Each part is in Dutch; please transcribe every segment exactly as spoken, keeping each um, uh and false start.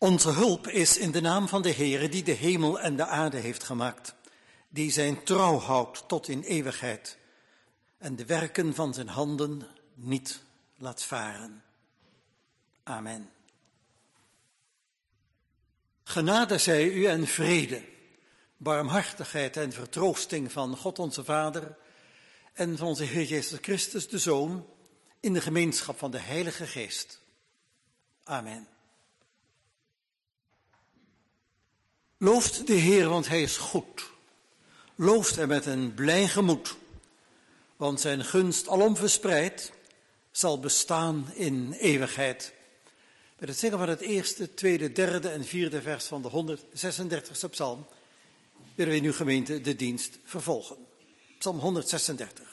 Onze hulp is in de naam van de Heere die de hemel en de aarde heeft gemaakt, die zijn trouw houdt tot in eeuwigheid en de werken van zijn handen niet laat varen. Amen. Genade zij u en vrede, barmhartigheid en vertroosting van God onze Vader en van onze Heer Jezus Christus de Zoon in de gemeenschap van de Heilige Geest. Amen. Looft de Heer, want hij is goed. Looft hem met een blij gemoed, want zijn gunst alom verspreid zal bestaan in eeuwigheid. Met het zingen van het eerste, tweede, derde en vierde vers van de honderdzesendertigste psalm willen we nu gemeente de dienst vervolgen. Psalm honderdzesendertig.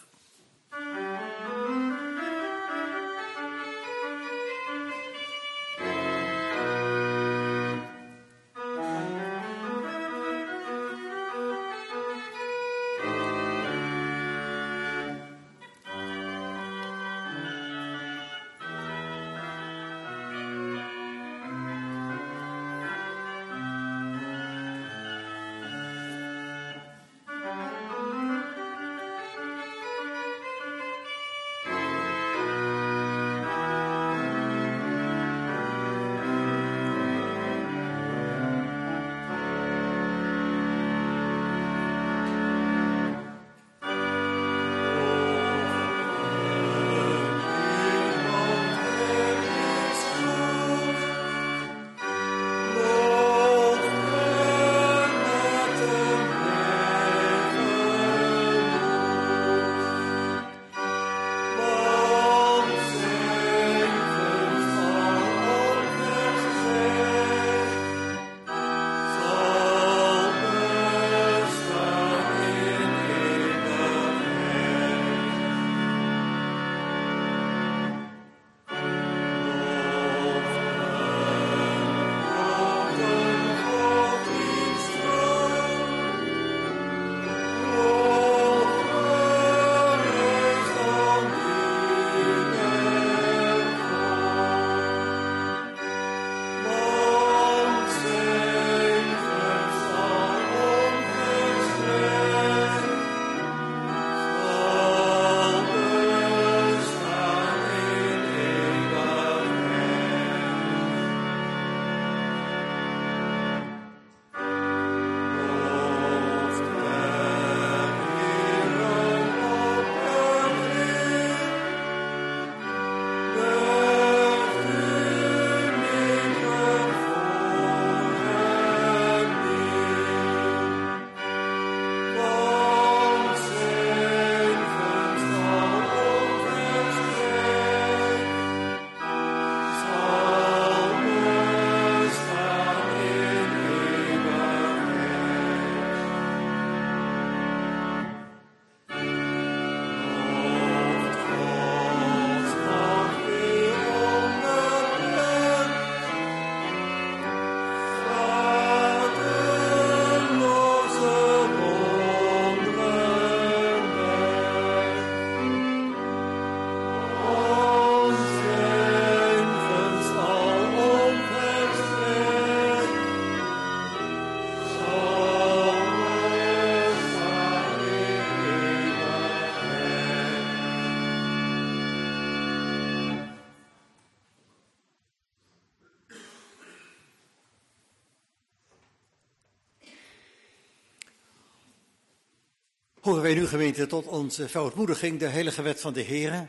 Horen wij nu gemeente tot onze verootmoediging de heilige wet van de Heere.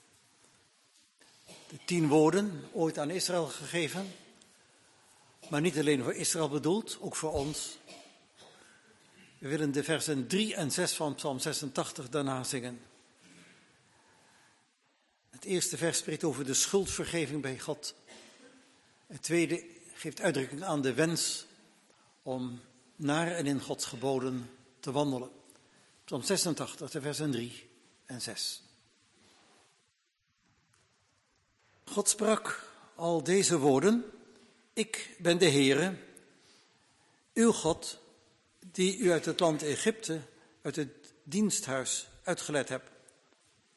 De tien woorden, ooit aan Israël gegeven, maar niet alleen voor Israël bedoeld, ook voor ons. We willen de versen drie en zes van Psalm zesentachtig daarna zingen. Het eerste vers spreekt over de schuldvergeving bij God. Het tweede geeft uitdrukking aan de wens om naar en in Gods geboden te wandelen. Psalm zesentachtig, de versen drie en zes. God sprak al deze woorden: Ik ben de Heere, uw God, die u uit het land Egypte, uit het diensthuis uitgeleid hebt.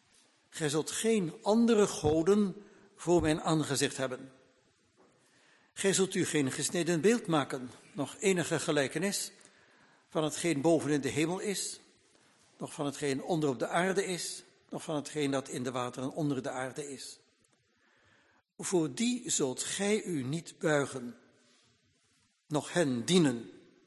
Gij zult geen andere goden voor mijn aangezicht hebben. Gij zult u geen gesneden beeld maken, nog enige gelijkenis van hetgeen boven in de hemel is, nog van hetgeen onder op de aarde is, nog van hetgeen dat in de wateren onder de aarde is. Voor die zult gij u niet buigen, nog hen dienen.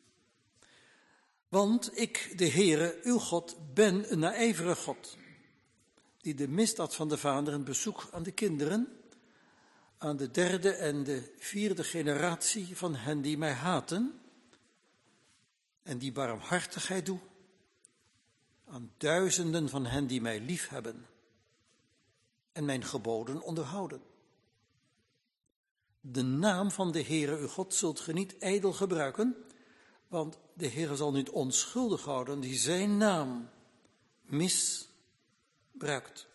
Want ik, de Heere, uw God, ben een naijverig God, die de misdaad van de vaderen bezoekt aan de kinderen, aan de derde en de vierde generatie van hen die mij haten, en die barmhartigheid doe aan duizenden van hen die mij liefhebben en mijn geboden onderhouden. De naam van de Heere uw God zult ge niet ijdel gebruiken, want de Heere zal niet onschuldig houden die zijn naam misbruikt.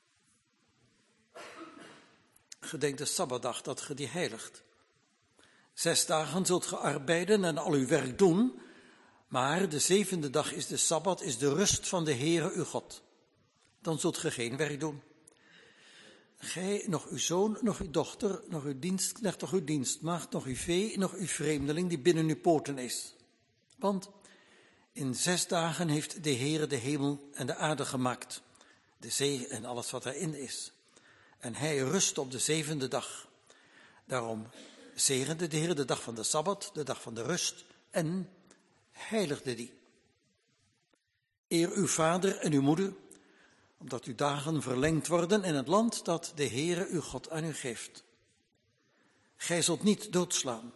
Gedenk de Sabbatdag dat ge die heiligt. Zes dagen zult ge arbeiden en al uw werk doen, maar de zevende dag is de Sabbat, is de rust van de Heere uw God. Dan zult ge geen werk doen. Gij, nog uw zoon, nog uw dochter, nog uw dienstknecht, nog uw dienstmaagd, nog uw vee, nog uw vreemdeling die binnen uw poorten is. Want in zes dagen heeft de Heere de hemel en de aarde gemaakt, de zee en alles wat erin is. En hij rust op de zevende dag. Daarom zegende de Heere de dag van de Sabbat, de dag van de rust, en heiligde die. Eer uw vader en uw moeder, omdat uw dagen verlengd worden in het land dat de Heere uw God aan u geeft. Gij zult niet doodslaan.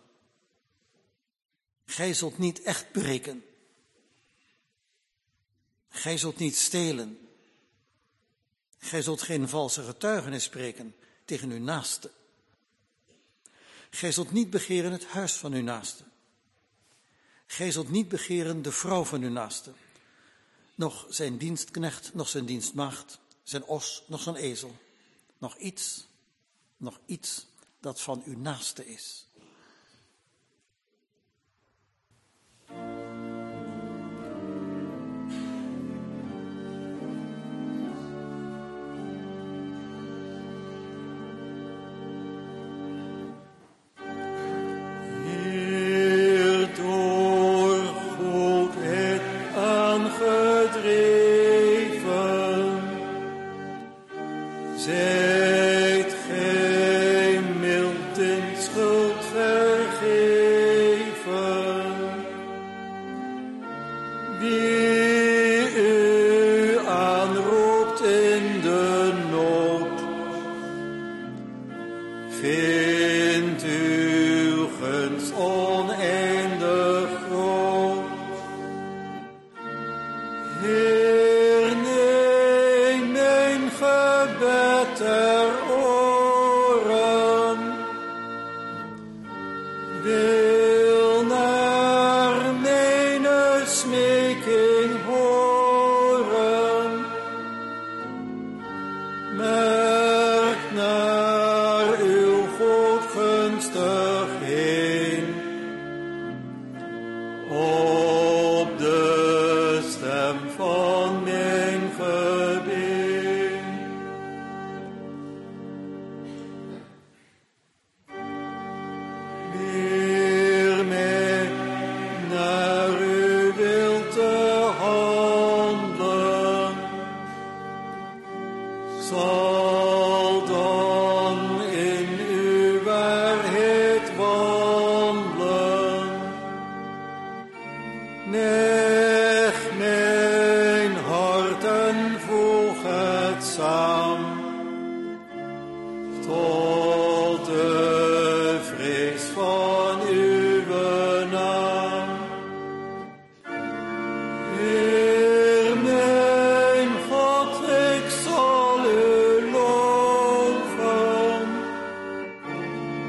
Gij zult niet echt breken. Gij zult niet stelen. Gij zult geen valse getuigenis spreken tegen uw naaste. Gij zult niet begeren het huis van uw naaste. Gij zult niet begeren de vrouw van uw naaste, nog zijn dienstknecht, nog zijn dienstmaagd, zijn os, nog zijn ezel, nog iets, nog iets dat van uw naaste is.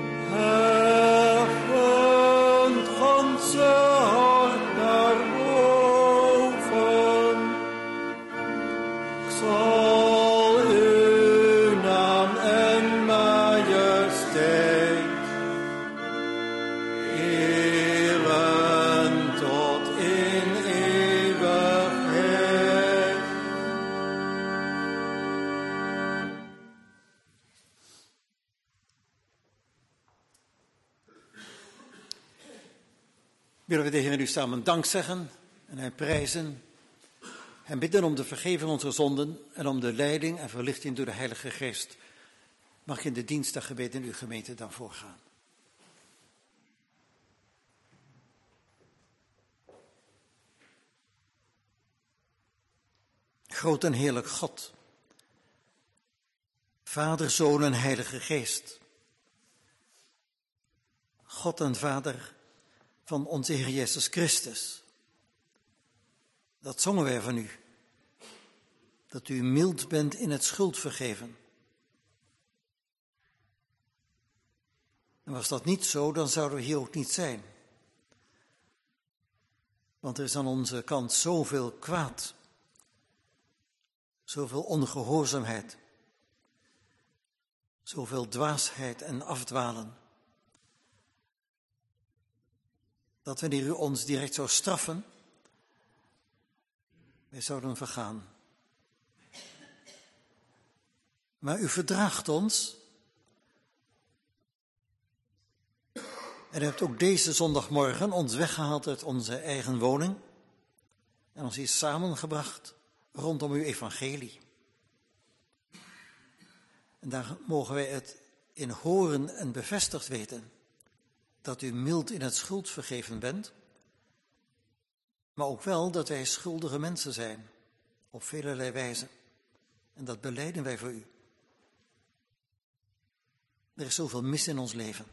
Onze hart naar Willen we de Heer nu samen dank zeggen en hem prijzen en bidden om de vergeving onze zonden en om de leiding en verlichting door de Heilige Geest. Mag ik in de diensdaggebed in uw gemeente dan voorgaan. Groot en heerlijk God, Vader, Zoon en Heilige Geest. God en Vader van onze Heer Jezus Christus. Dat zongen wij van u. Dat u mild bent in het schuldvergeven. En was dat niet zo, dan zouden we hier ook niet zijn. Want er is aan onze kant zoveel kwaad. Zoveel ongehoorzaamheid. Zoveel dwaasheid en afdwalen. Dat wanneer u ons direct zou straffen, wij zouden vergaan. Maar u verdraagt ons. En u hebt ook deze zondagmorgen ons weggehaald uit onze eigen woning en ons hier samengebracht rondom uw evangelie. En daar mogen wij het in horen en bevestigd weten dat u mild in het schuldvergeven bent, maar ook wel dat wij schuldige mensen zijn, op velerlei wijze. En dat belijden wij voor u. Er is zoveel mis in ons leven.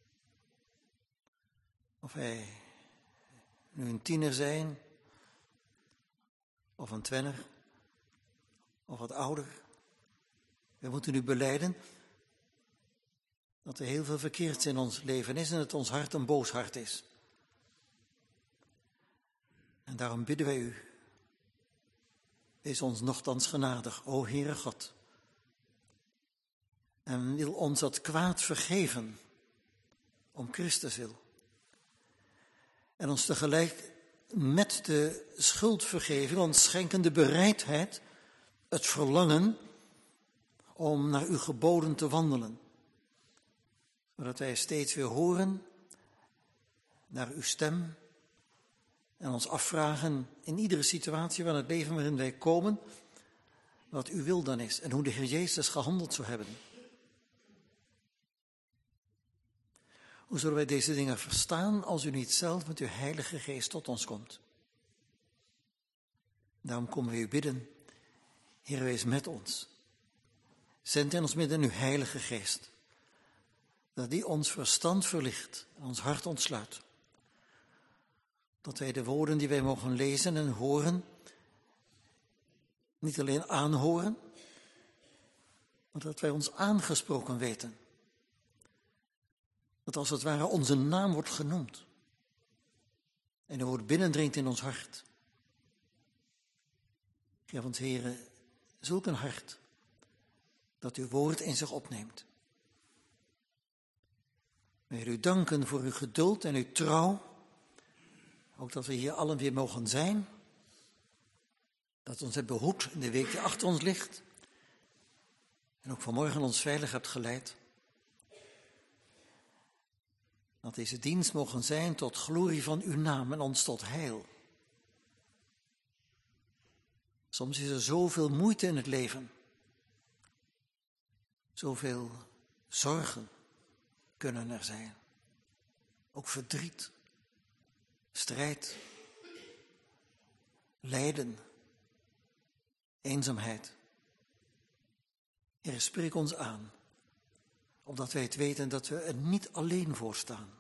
Of wij nu een tiener zijn, of een twenner, of wat ouder. We moeten nu belijden dat er heel veel verkeerds in ons leven is en dat ons hart een boos hart is. En daarom bidden wij u, wees ons nochtans genadig, o Heere God. En wil ons dat kwaad vergeven, om Christus wil. En ons tegelijk met de schuldvergeving ons schenken de bereidheid, het verlangen om naar uw geboden te wandelen. Zodat wij steeds weer horen naar uw stem en ons afvragen in iedere situatie van het leven waarin wij komen, wat uw wil dan is en hoe de Heer Jezus gehandeld zou hebben. Hoe zullen wij deze dingen verstaan als u niet zelf met uw Heilige Geest tot ons komt? Daarom komen we u bidden, Heer, wees met ons. Zend in ons midden uw Heilige Geest, dat die ons verstand verlicht en ons hart ontsluit. Dat wij de woorden die wij mogen lezen en horen, niet alleen aanhoren, maar dat wij ons aangesproken weten. Dat als het ware onze naam wordt genoemd. En er wordt binnendringt in ons hart. Geef ons, Heere, zulk een hart dat uw woord in zich opneemt. Wij willen u danken voor uw geduld en uw trouw. Ook dat we hier allen weer mogen zijn. Dat u ons hebt behoed in de week die achter ons ligt. En ook vanmorgen ons veilig hebt geleid. Dat deze dienst mogen zijn tot glorie van uw naam en ons tot heil. Soms is er zoveel moeite in het leven. Zoveel zorgen kunnen er zijn. Ook verdriet, strijd, lijden, eenzaamheid. Heer, spreek ons aan, opdat wij het weten dat we er niet alleen voor staan.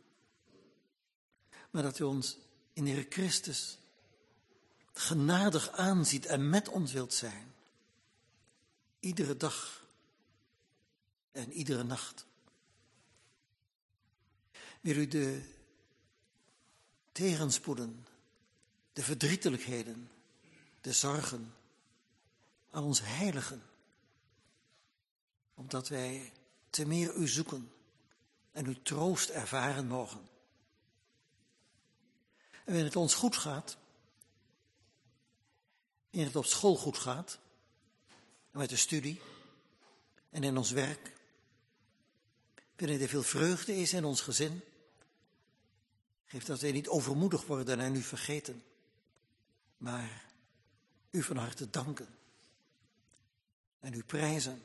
Maar dat u ons in de Heer Christus genadig aanziet en met ons wilt zijn. Iedere dag en iedere nacht. Wil u de tegenspoeden, de verdrietelijkheden, de zorgen aan ons heiligen. Opdat wij te meer u zoeken en uw troost ervaren mogen. En wanneer het ons goed gaat, wanneer het op school goed gaat, met de studie en in ons werk, wanneer er veel vreugde is in ons gezin, Geef dat wij niet overmoedig worden en u vergeten, maar u van harte danken en u prijzen.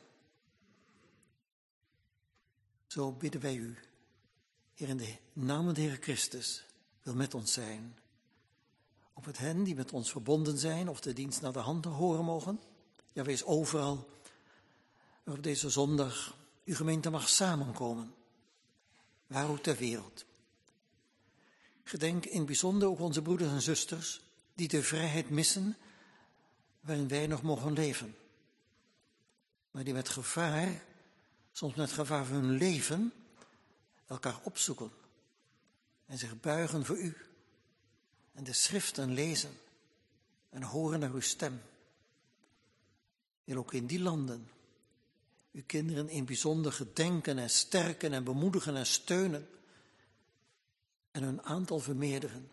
Zo bidden wij u, Heer, in de naam van de Heer Christus, wil met ons zijn. Op het hen die met ons verbonden zijn of de dienst naar de hand horen mogen. Ja, wees overal waar op deze zondag uw gemeente mag samenkomen, waar ook ter wereld. Gedenk in het bijzonder ook onze broeders en zusters die de vrijheid missen waarin wij nog mogen leven. Maar die met gevaar, soms met gevaar van hun leven, elkaar opzoeken en zich buigen voor u. En de schriften lezen en horen naar uw stem. Wil ook in die landen uw kinderen in bijzonder gedenken en sterken en bemoedigen en steunen. En hun aantal vermeerderen.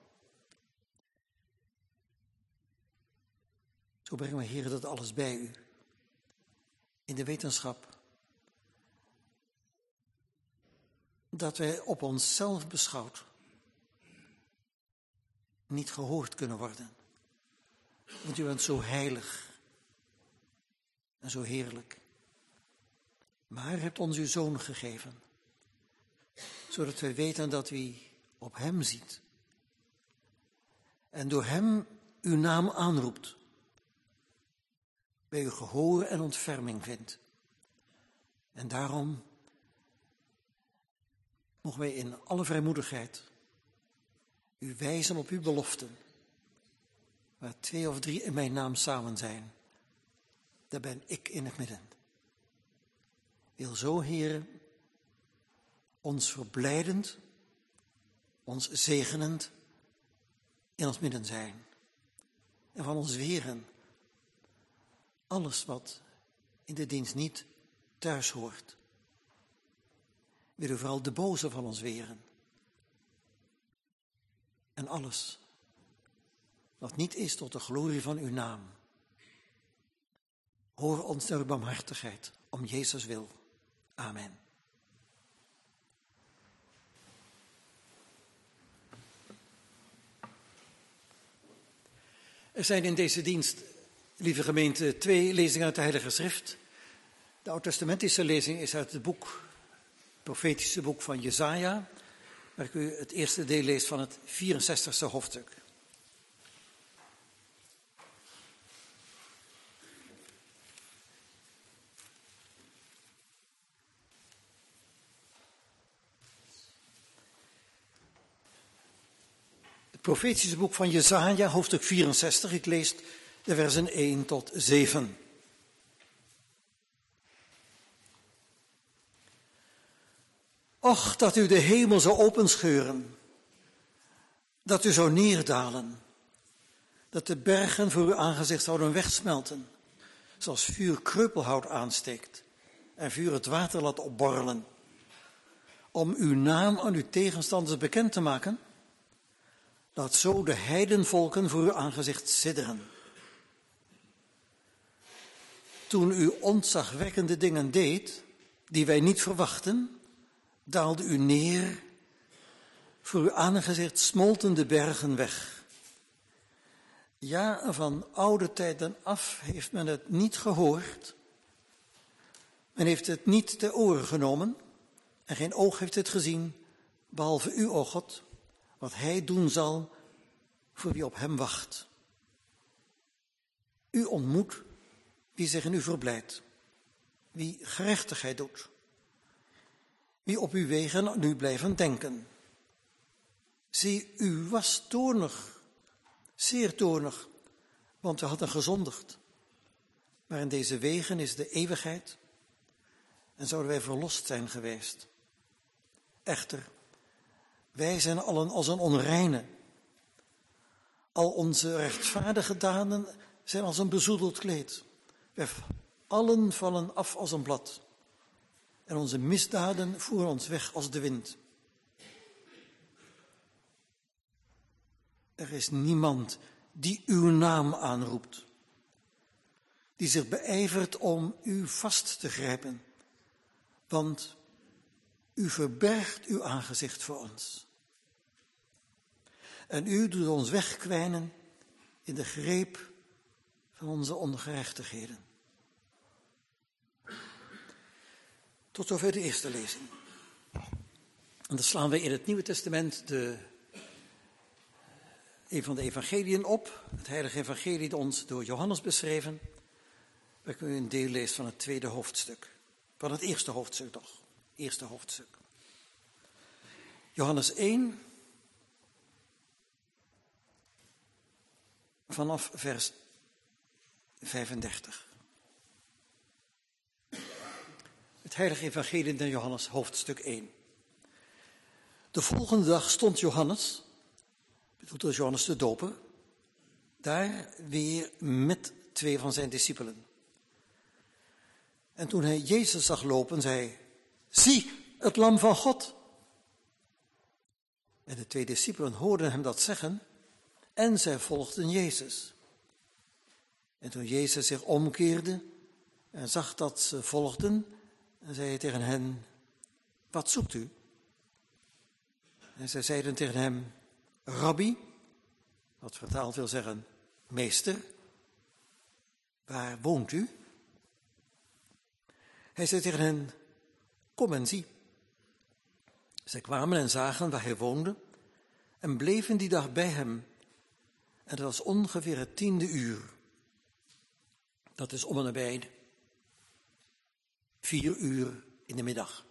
Zo brengen we, Heer, dat alles bij u. In de wetenschap dat wij op onszelf beschouwd niet gehoord kunnen worden. Want u bent zo heilig en zo heerlijk. Maar hebt ons uw Zoon gegeven, zodat wij weten dat u op hem ziet. En door hem uw naam aanroept. Bij u gehoor en ontferming vindt. En daarom mogen wij in alle vrijmoedigheid u wijzen op uw beloften. Waar twee of drie in mijn naam samen zijn, daar ben ik in het midden. Wil zo, Heere, ons verblijdend, ons zegenend in ons midden zijn. En van ons weren alles wat in de dienst niet thuis hoort. Wil u vooral de boze van ons weren. En alles wat niet is tot de glorie van uw naam. Hoor ons naar uw barmhartigheid, om Jezus wil. Amen. Er zijn in deze dienst, lieve gemeente, twee lezingen uit de Heilige Schrift. De oud-testamentische lezing is uit het boek, het profetische boek van Jesaja, waar ik u het eerste deel leest van het vierenzestigste hoofdstuk. Het profetische boek van Jesaja, hoofdstuk vierenzestig, ik lees de versen één tot zeven. Och, dat u de hemel zou openscheuren, dat u zou neerdalen, dat de bergen voor uw aangezicht zouden wegsmelten, zoals vuur kreupelhout aansteekt en vuur het water laat opborrelen, om uw naam aan uw tegenstanders bekend te maken. Laat zo de heidenvolken voor uw aangezicht sidderen. Toen u ontzagwekkende dingen deed, die wij niet verwachten, daalde u neer, voor uw aangezicht smolten de bergen weg. Ja, van oude tijden af heeft men het niet gehoord, men heeft het niet ter oren genomen, en geen oog heeft het gezien, behalve u, o God, wat hij doen zal voor wie op hem wacht. U ontmoet wie zich in u verblijdt, wie gerechtigheid doet, wie op uw wegen aan u blijven denken. Zie, u was toornig, zeer toornig, want u hadden gezondigd. Maar in deze wegen is de eeuwigheid en zouden wij verlost zijn geweest. Echter, wij zijn allen als een onreine. Al onze rechtvaardige daden zijn als een bezoedeld kleed. Wij allen vallen af als een blad. En onze misdaden voeren ons weg als de wind. Er is niemand die uw naam aanroept, die zich beijvert om u vast te grijpen, want u verbergt uw aangezicht voor ons. En u doet ons wegkwijnen in de greep van onze ongerechtigheden. Tot zover de eerste lezing. En dan slaan we in het Nieuwe Testament de, een van de evangeliën op. Het heilige evangelie ons door Johannes beschreven. Waar u een deel leest van het tweede hoofdstuk. Van het eerste hoofdstuk toch. Eerste hoofdstuk. Johannes één. Vanaf vers vijfendertig. Het heilige evangelie van Johannes, hoofdstuk één. De volgende dag stond Johannes, bedoeld als Johannes de Doper, daar weer met twee van zijn discipelen. En toen hij Jezus zag lopen, zei hij, zie, het lam van God. En de twee discipelen hoorden hem dat zeggen en zij volgden Jezus. En toen Jezus zich omkeerde en zag dat ze volgden, en zei hij tegen hen, wat zoekt u? En zij zeiden tegen hem, Rabbi, wat vertaald wil zeggen, meester, waar woont u? Hij zei tegen hen, kom en zie. Zij kwamen en zagen waar hij woonde en bleven die dag bij hem. En dat was ongeveer het tiende uur. Dat is om en nabij vier uur in de middag.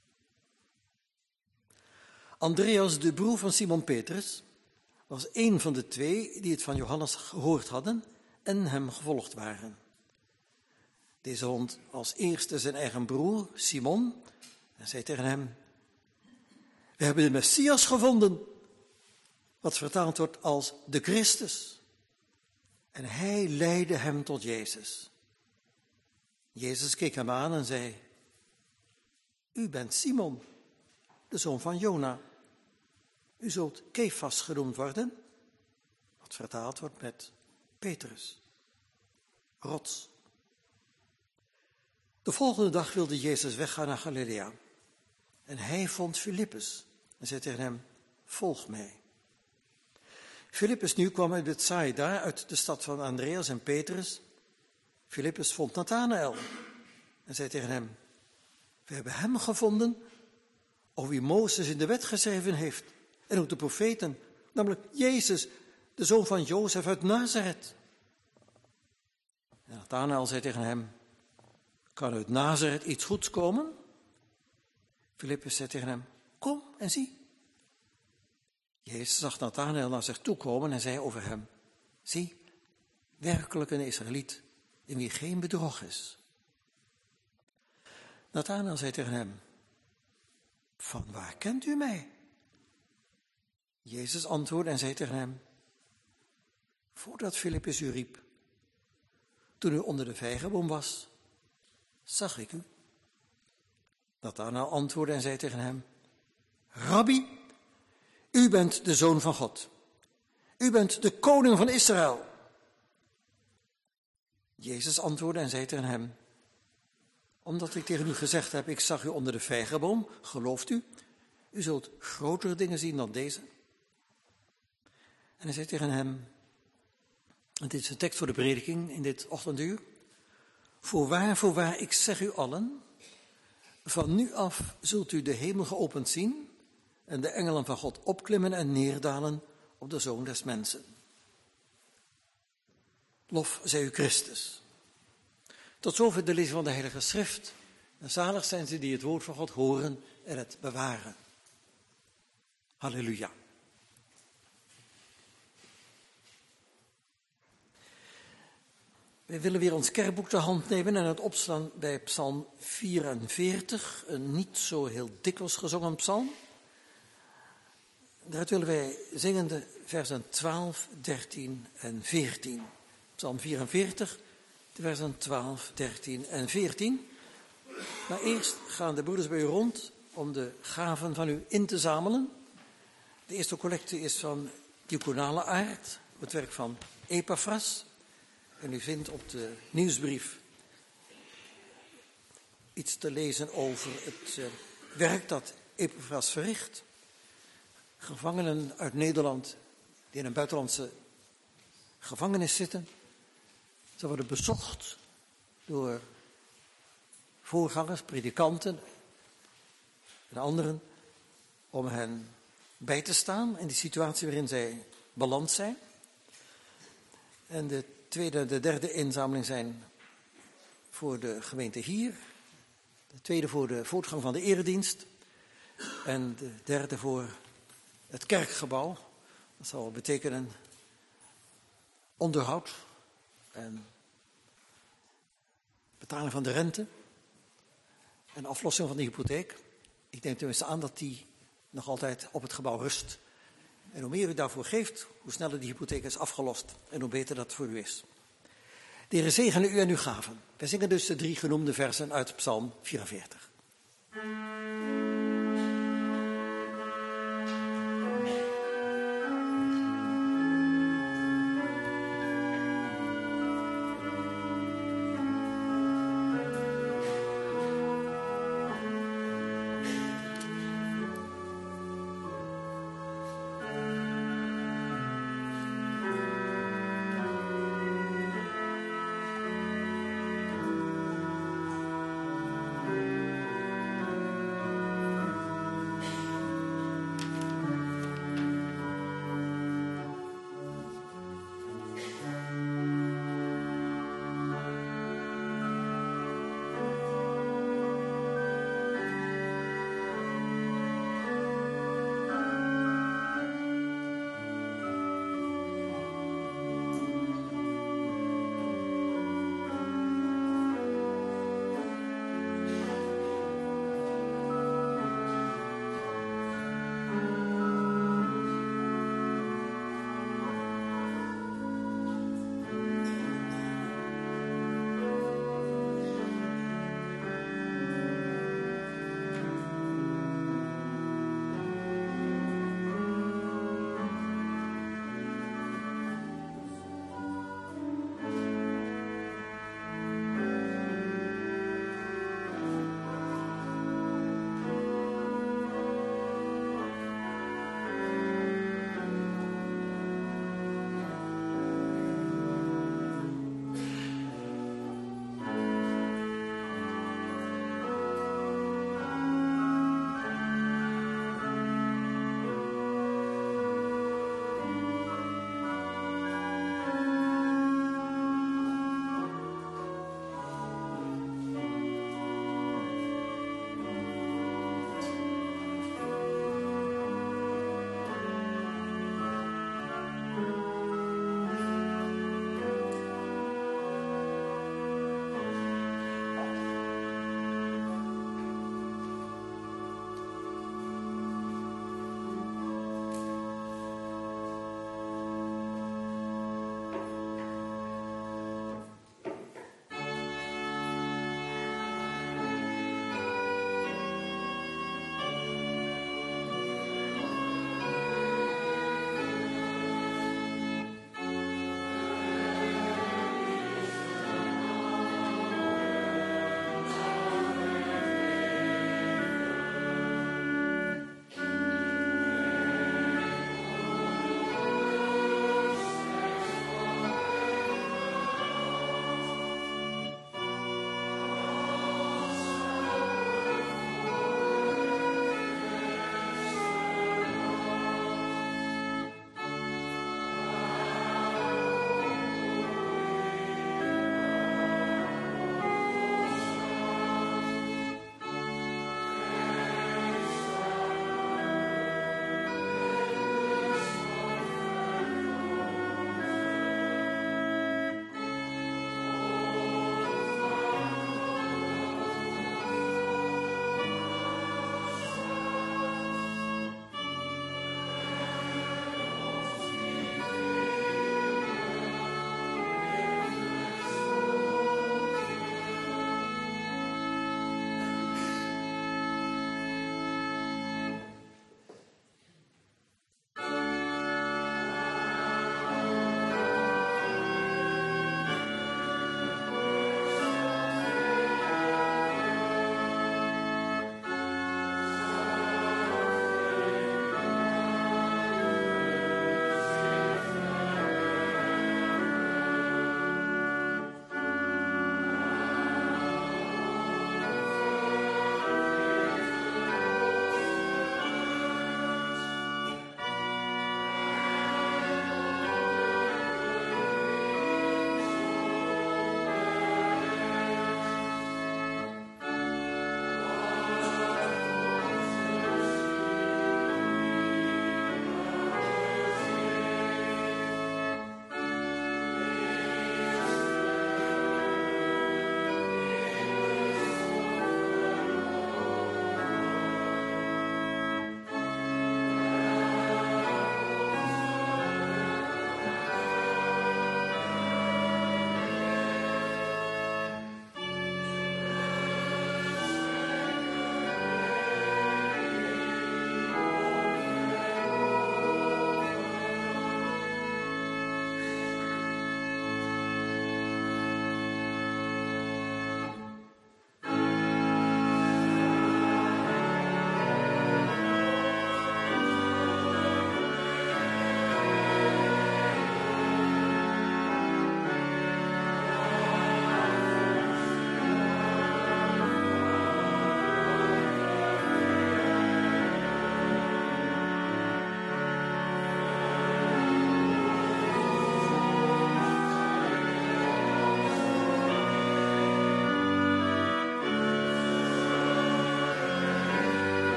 Andreas, de broer van Simon Petrus, was een van de twee die het van Johannes gehoord hadden en hem gevolgd waren. Deze hond als eerste zijn eigen broer, Simon, en zei tegen hem, we hebben de Messias gevonden, wat vertaald wordt als de Christus. En hij leidde hem tot Jezus. Jezus keek hem aan en zei, u bent Simon, de zoon van Jona. U zult Kefas genoemd worden, wat vertaald wordt met Petrus, rots. De volgende dag wilde Jezus weggaan naar Galilea. En hij vond Filippus en zei tegen hem, volg mij. Filippus nu kwam uit Bethsaida, uit de stad van Andreas en Petrus. Filippus vond Nathanael en zei tegen hem, we hebben hem gevonden, over wie Mozes in de wet geschreven heeft. En ook de profeten, namelijk Jezus, de zoon van Jozef uit Nazareth. En Nathanael zei tegen hem, kan uit Nazareth iets goeds komen? Filippus zei tegen hem, kom en zie. Jezus zag Nathanael naar zich toe komen en zei over hem, zie, werkelijk een Israëliet, in wie geen bedrog is. Nathanael zei tegen hem, van waar kent u mij? Jezus antwoordde en zei tegen hem, voordat Filippus u riep, toen u onder de vijgenboom was, zag ik u. Nathanael antwoordde en zei tegen hem, Rabbi, u bent de Zoon van God. U bent de koning van Israël. Jezus antwoordde en zei tegen hem, omdat ik tegen u gezegd heb, ik zag u onder de vijgenboom, gelooft u? U zult grotere dingen zien dan deze. En hij zei tegen hem, en dit is een tekst voor de prediking in dit ochtenduur, voorwaar, voorwaar, ik zeg u allen, van nu af zult u de hemel geopend zien en de engelen van God opklimmen en neerdalen op de Zoon des Mensen. Lof zij u Christus. Tot zover de lezing van de Heilige Schrift. En zalig zijn ze die het woord van God horen en het bewaren. Halleluja. Wij willen weer ons kerkboek ter hand nemen en het opslaan bij Psalm vierenveertig, een niet zo heel dikwijls gezongen psalm. Daaruit willen wij zingen de versen twaalf, dertien en veertien. Psalm vierenveertig, de versen twaalf, dertien en veertien. Maar eerst gaan de broeders bij u rond om de gaven van u in te zamelen. De eerste collecte is van diaconale aard, het werk van Epaphras. En u vindt op de nieuwsbrief iets te lezen over het uh, werk dat Epaphras verricht. Gevangenen uit Nederland die in een buitenlandse gevangenis zitten. Ze worden bezocht door voorgangers, predikanten en anderen om hen bij te staan in die situatie waarin zij beland zijn. En de tweede en de derde inzameling zijn voor de gemeente hier. De tweede voor de voortgang van de eredienst. En de derde voor het kerkgebouw. Dat zal betekenen onderhoud en betaling van de rente en aflossing van de hypotheek. Ik neem tenminste aan dat die nog altijd op het gebouw rust. En hoe meer u daarvoor geeft, hoe sneller die hypotheek is afgelost en hoe beter dat voor u is. De Heer zegene u en uw gaven. Wij zingen dus de drie genoemde versen uit Psalm vierenveertig.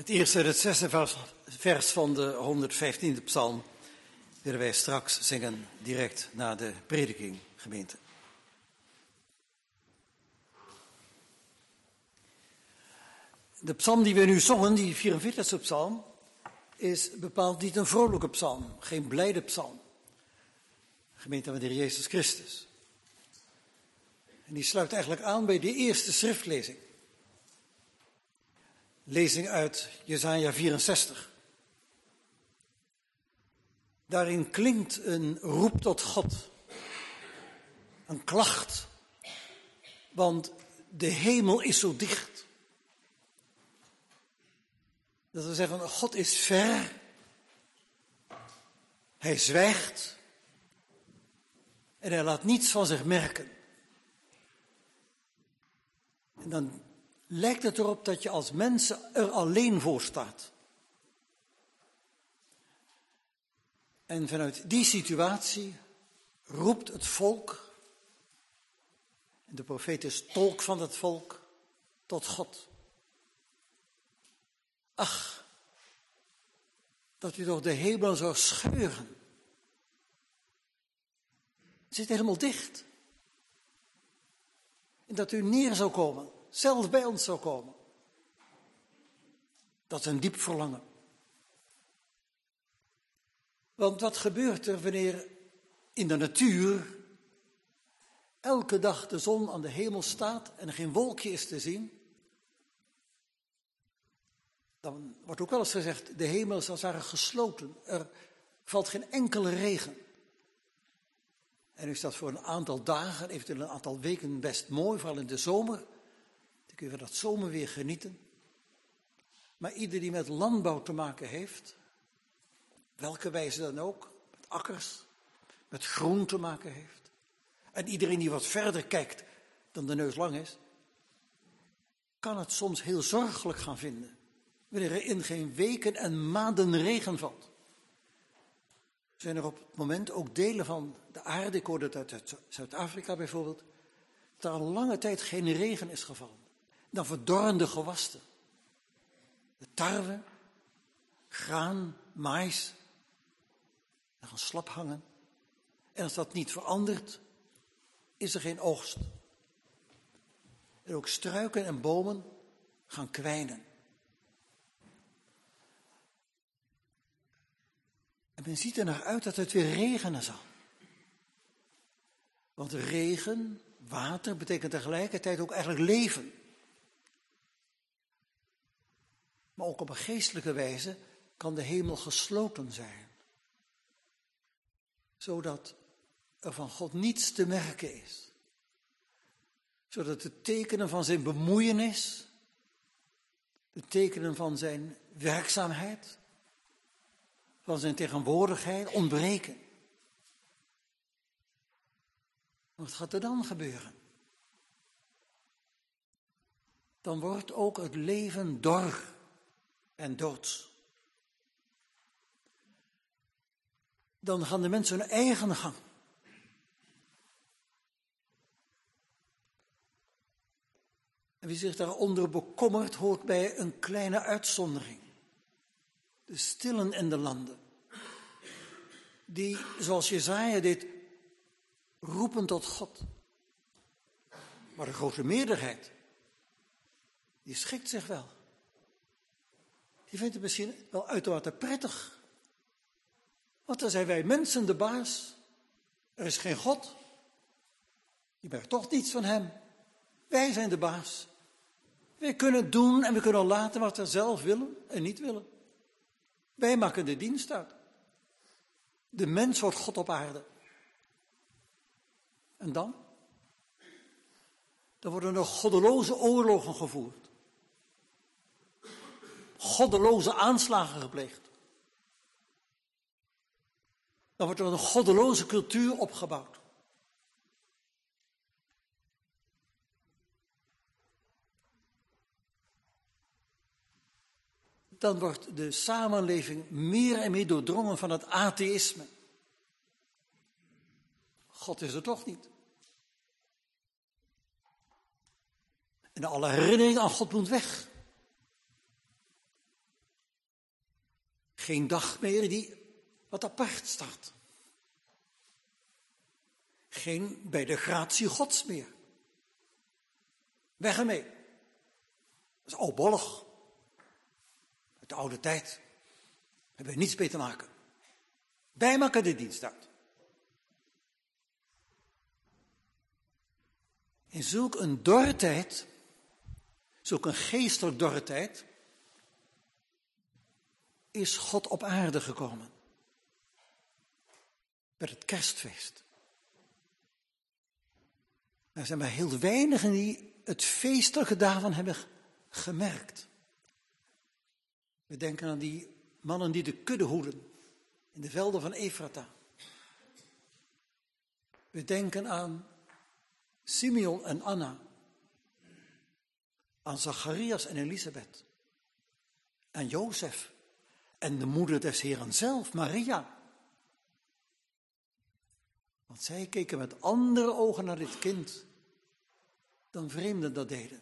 Het eerste en het zesde vers, vers van de honderdvijftiende psalm willen wij straks zingen direct na de prediking, gemeente. De psalm die we nu zongen, die vierenveertigste psalm, is bepaald niet een vrolijke psalm, geen blijde psalm. Gemeente van de Heer Jezus Christus. En die sluit eigenlijk aan bij de eerste schriftlezing. Lezing uit Jesaja vierenzestig. Daarin klinkt een roep tot God. Een klacht. Want de hemel is zo dicht. Dat we zeggen, God is ver. Hij zwijgt. En hij laat niets van zich merken. En dan lijkt het erop dat je als mens er alleen voor staat. En vanuit die situatie roept het volk, en de profeet is tolk van het volk, tot God. Ach, dat u toch de hemel zou scheuren. Het zit helemaal dicht. En dat u neer zou komen, zelf bij ons zou komen. Dat is een diep verlangen. Want wat gebeurt er wanneer in de natuur elke dag de zon aan de hemel staat en er geen wolkje is te zien? Dan wordt ook wel eens gezegd, de hemel is als het ware gesloten. Er valt geen enkele regen. En is dat voor een aantal dagen, eventueel een aantal weken best mooi, vooral in de zomer. Dan kun je van dat zomerweer genieten. Maar ieder die met landbouw te maken heeft, welke wijze dan ook, met akkers, met groen te maken heeft. En iedereen die wat verder kijkt dan de neus lang is, kan het soms heel zorgelijk gaan vinden. Wanneer er in geen weken en maanden regen valt. Zijn er op het moment ook delen van de aarde, ik hoorde het uit Zuid-Afrika bijvoorbeeld, dat er al lange tijd geen regen is gevallen. Dan verdorren de gewassen. De tarwe, graan, maïs, die gaan slap hangen. En als dat niet verandert, is er geen oogst. En ook struiken en bomen gaan kwijnen. En men ziet er naar uit dat het weer regenen zal. Want regen, water, betekent tegelijkertijd ook eigenlijk leven. Maar ook op een geestelijke wijze kan de hemel gesloten zijn. Zodat er van God niets te merken is. Zodat de tekenen van zijn bemoeienis, de tekenen van zijn werkzaamheid, van zijn tegenwoordigheid ontbreken. Wat gaat er dan gebeuren? Dan wordt ook het leven dor en doods. Dan gaan de mensen hun eigen gang. En wie zich daaronder bekommert, hoort bij een kleine uitzondering. De stillen in de landen. Die, zoals Jesaja deed, roepen tot God. Maar de grote meerderheid, die schikt zich wel. Die vindt het misschien wel uitermate prettig. Want dan zijn wij mensen de baas. Er is geen God. Je merkt toch niets van hem. Wij zijn de baas. Wij kunnen doen en we kunnen laten wat we zelf willen en niet willen. Wij maken de dienst uit. De mens wordt God op aarde. En dan? Dan worden er goddeloze oorlogen gevoerd. Goddeloze aanslagen gepleegd. Dan wordt er een goddeloze cultuur opgebouwd. Dan wordt de samenleving meer en meer doordrongen van het atheïsme. God is er toch niet. En alle herinnering aan God moet weg. Geen dag meer die wat apart staat. Geen bij de gratie Gods meer. Weg ermee. Dat is oudbollig. Uit de oude tijd. Daar hebben we niets mee te maken. Wij maken de dienst uit. In zulk een dorre tijd, zulk een geestelijk dorre tijd, is God op aarde gekomen. Met het kerstfeest. Er zijn maar heel weinigen die het feestelijke daarvan hebben gemerkt. We denken aan die mannen die de kudde hoeden in de velden van Efrata. We denken aan Simeon en Anna, aan Zacharias en Elisabeth, aan Jozef en de moeder des Heren zelf, Maria. Want zij keken met andere ogen naar dit kind dan vreemden dat deden.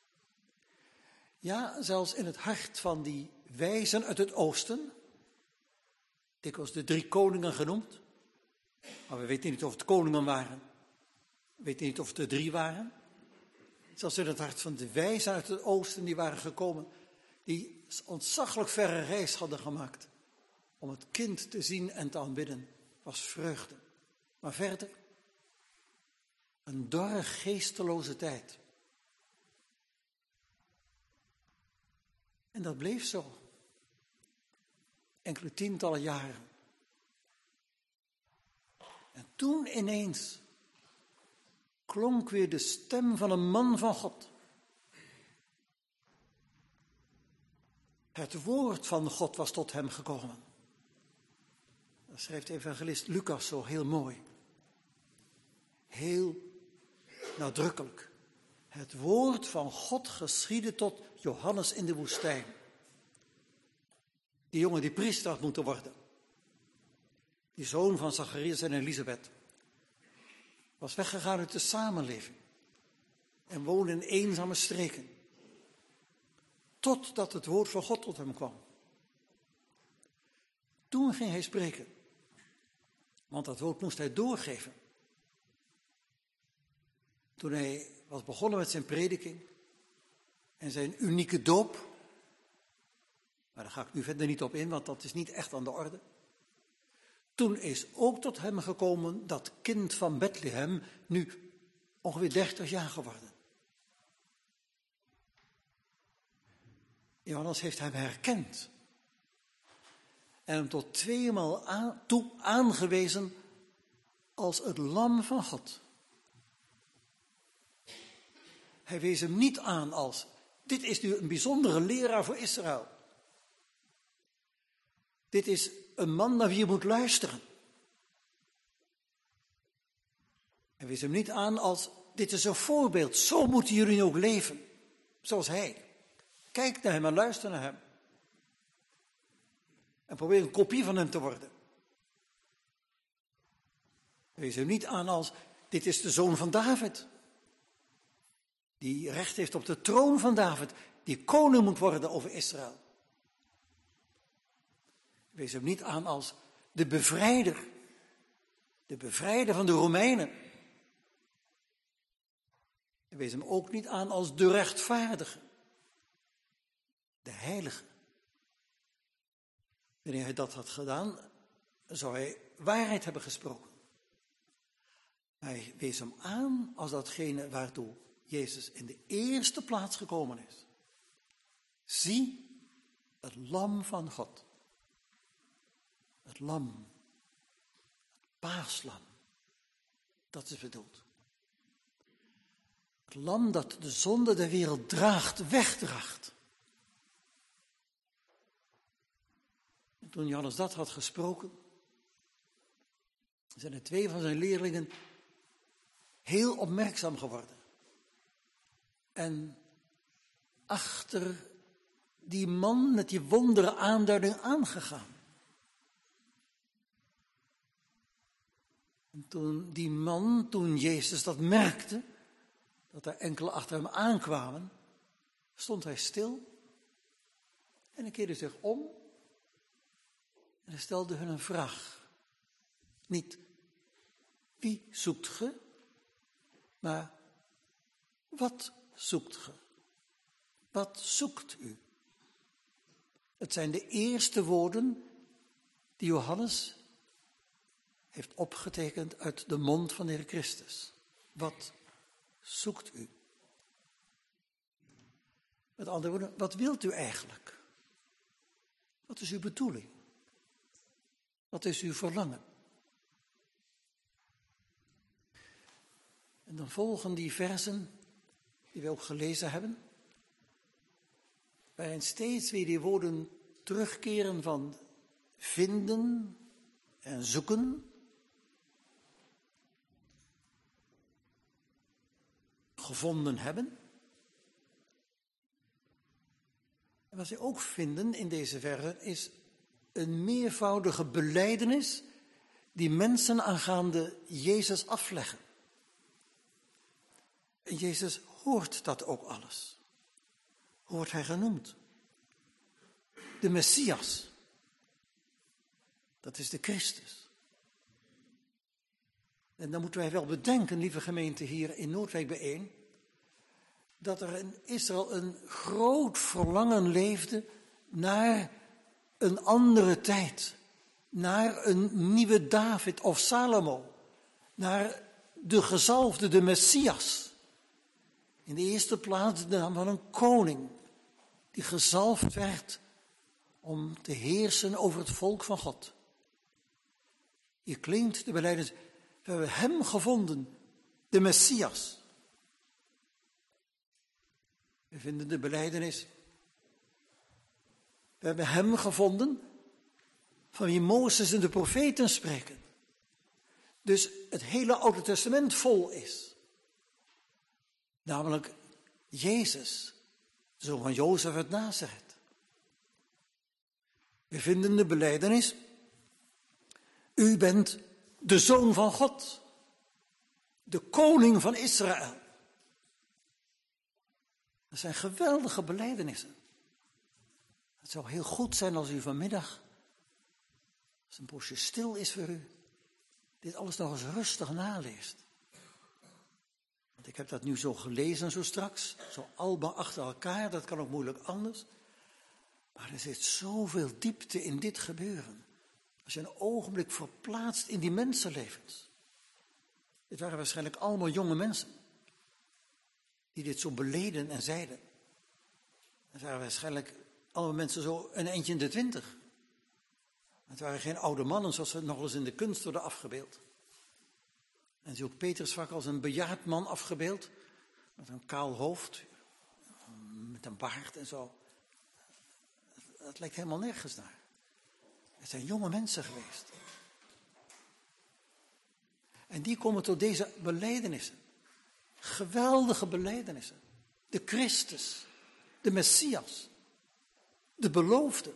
Ja, zelfs in het hart van die wijzen uit het oosten, dikwijls de drie koningen genoemd, maar we weten niet of het koningen waren. We weten niet of het er drie waren. Zelfs in het hart van de wijzen uit het oosten die waren gekomen, die ontzaglijk verre reis hadden gemaakt om het kind te zien en te aanbidden, was vreugde. Maar verder, een dorre geesteloze tijd. En dat bleef zo. Enkele tientallen jaren. En toen ineens klonk weer de stem van een man van God. Het woord van God was tot hem gekomen. Dat schrijft evangelist Lucas zo heel mooi. Heel nadrukkelijk. Het woord van God geschiedde tot Johannes in de woestijn. Die jongen die priester had moeten worden. Die zoon van Zacharias en Elisabeth. Was weggegaan uit de samenleving. En woonde in eenzame streken. Totdat het woord van God tot hem kwam. Toen ging hij spreken. Want dat woord moest hij doorgeven. Toen hij was begonnen met zijn prediking. En zijn unieke doop. Maar daar ga ik nu verder niet op in, want dat is niet echt aan de orde. Toen is ook tot hem gekomen dat kind van Bethlehem, nu ongeveer dertig jaar geworden. Johannes heeft hem herkend. En hem tot tweemaal aan, toe aangewezen als het lam van God. Hij wees hem niet aan als, dit is nu een bijzondere leraar voor Israël. Dit is een man naar wie je moet luisteren. Hij wees hem niet aan als, dit is een voorbeeld, zo moeten jullie ook leven. Zoals hij. Kijk naar hem en luister naar hem. En probeer een kopie van hem te worden. Hij wees hem niet aan als, dit is de zoon van David. Die recht heeft op de troon van David. Die koning moet worden over Israël. Wees hem niet aan als de bevrijder. De bevrijder van de Romeinen. En wees hem ook niet aan als de rechtvaardige. De heilige. Wanneer hij dat had gedaan, zou hij waarheid hebben gesproken. Hij wees hem aan als datgene waartoe Jezus in de eerste plaats gekomen is. Zie, het lam van God. Het lam. Het paaslam. Dat is bedoeld. Het lam dat de zonde der wereld draagt, wegdraagt. En toen Johannes dat had gesproken, zijn er twee van zijn leerlingen heel opmerkzaam geworden. En achter die man met die wondere aanduiding aangegaan. En toen die man, toen Jezus dat merkte, dat er enkele achter hem aankwamen, stond hij stil en hij keerde zich om En hij stelde hun een vraag. Niet, wie zoekt ge? Maar, wat zoekt ge? Wat zoekt u? Het zijn de eerste woorden die Johannes heeft opgetekend uit de mond van de Heer Christus. Wat zoekt u? Met andere woorden, wat wilt u eigenlijk? Wat is uw bedoeling? Wat is uw verlangen? En dan volgen die versen die we ook gelezen hebben, waarin steeds weer die woorden terugkeren van vinden en zoeken. Gevonden hebben. En wat we ook vinden in deze versen is een meervoudige belijdenis die mensen aangaande Jezus afleggen. En Jezus hoort dat ook alles. Wordt hij genoemd. De Messias. Dat is de Christus. En dan moeten wij wel bedenken, lieve gemeente hier in Noordwijk bijeen, dat er in Israël een groot verlangen leefde naar een andere tijd. Naar een nieuwe David of Salomo. Naar de gezalfde, de Messias. In de eerste plaats de naam van een koning die gezalfd werd om te heersen over het volk van God. Hier klinkt de belijdenis, we hebben hem gevonden, de Messias. We vinden de belijdenis, we hebben hem gevonden van wie Mozes en de profeten spreken. Dus het hele Oude Testament vol is. Namelijk Jezus, de zoon van Jozef uit Nazareth. We vinden de belijdenis, u bent de zoon van God, de koning van Israël. Dat zijn geweldige belijdenissen. Het zou heel goed zijn als u vanmiddag, als een poosje stil is voor u, dit alles nog eens rustig naleest. Want ik heb dat nu zo gelezen zo straks, zo allemaal achter elkaar, dat kan ook moeilijk anders. Maar er zit zoveel diepte in dit gebeuren. Als je een ogenblik verplaatst in die mensenlevens. Dit waren waarschijnlijk allemaal jonge mensen. Die dit zo beleden en zeiden. Het waren waarschijnlijk allemaal mensen zo een eindje in de twintig. Het waren geen oude mannen zoals ze nog eens in de kunst worden afgebeeld. En zie ook Petrus vaak als een bejaard man afgebeeld. Met een kaal hoofd. Met een baard en zo. Dat lijkt helemaal nergens naar. Het zijn jonge mensen geweest. En die komen tot deze belijdenissen. Geweldige belijdenissen. De Christus. De Messias. De beloofde.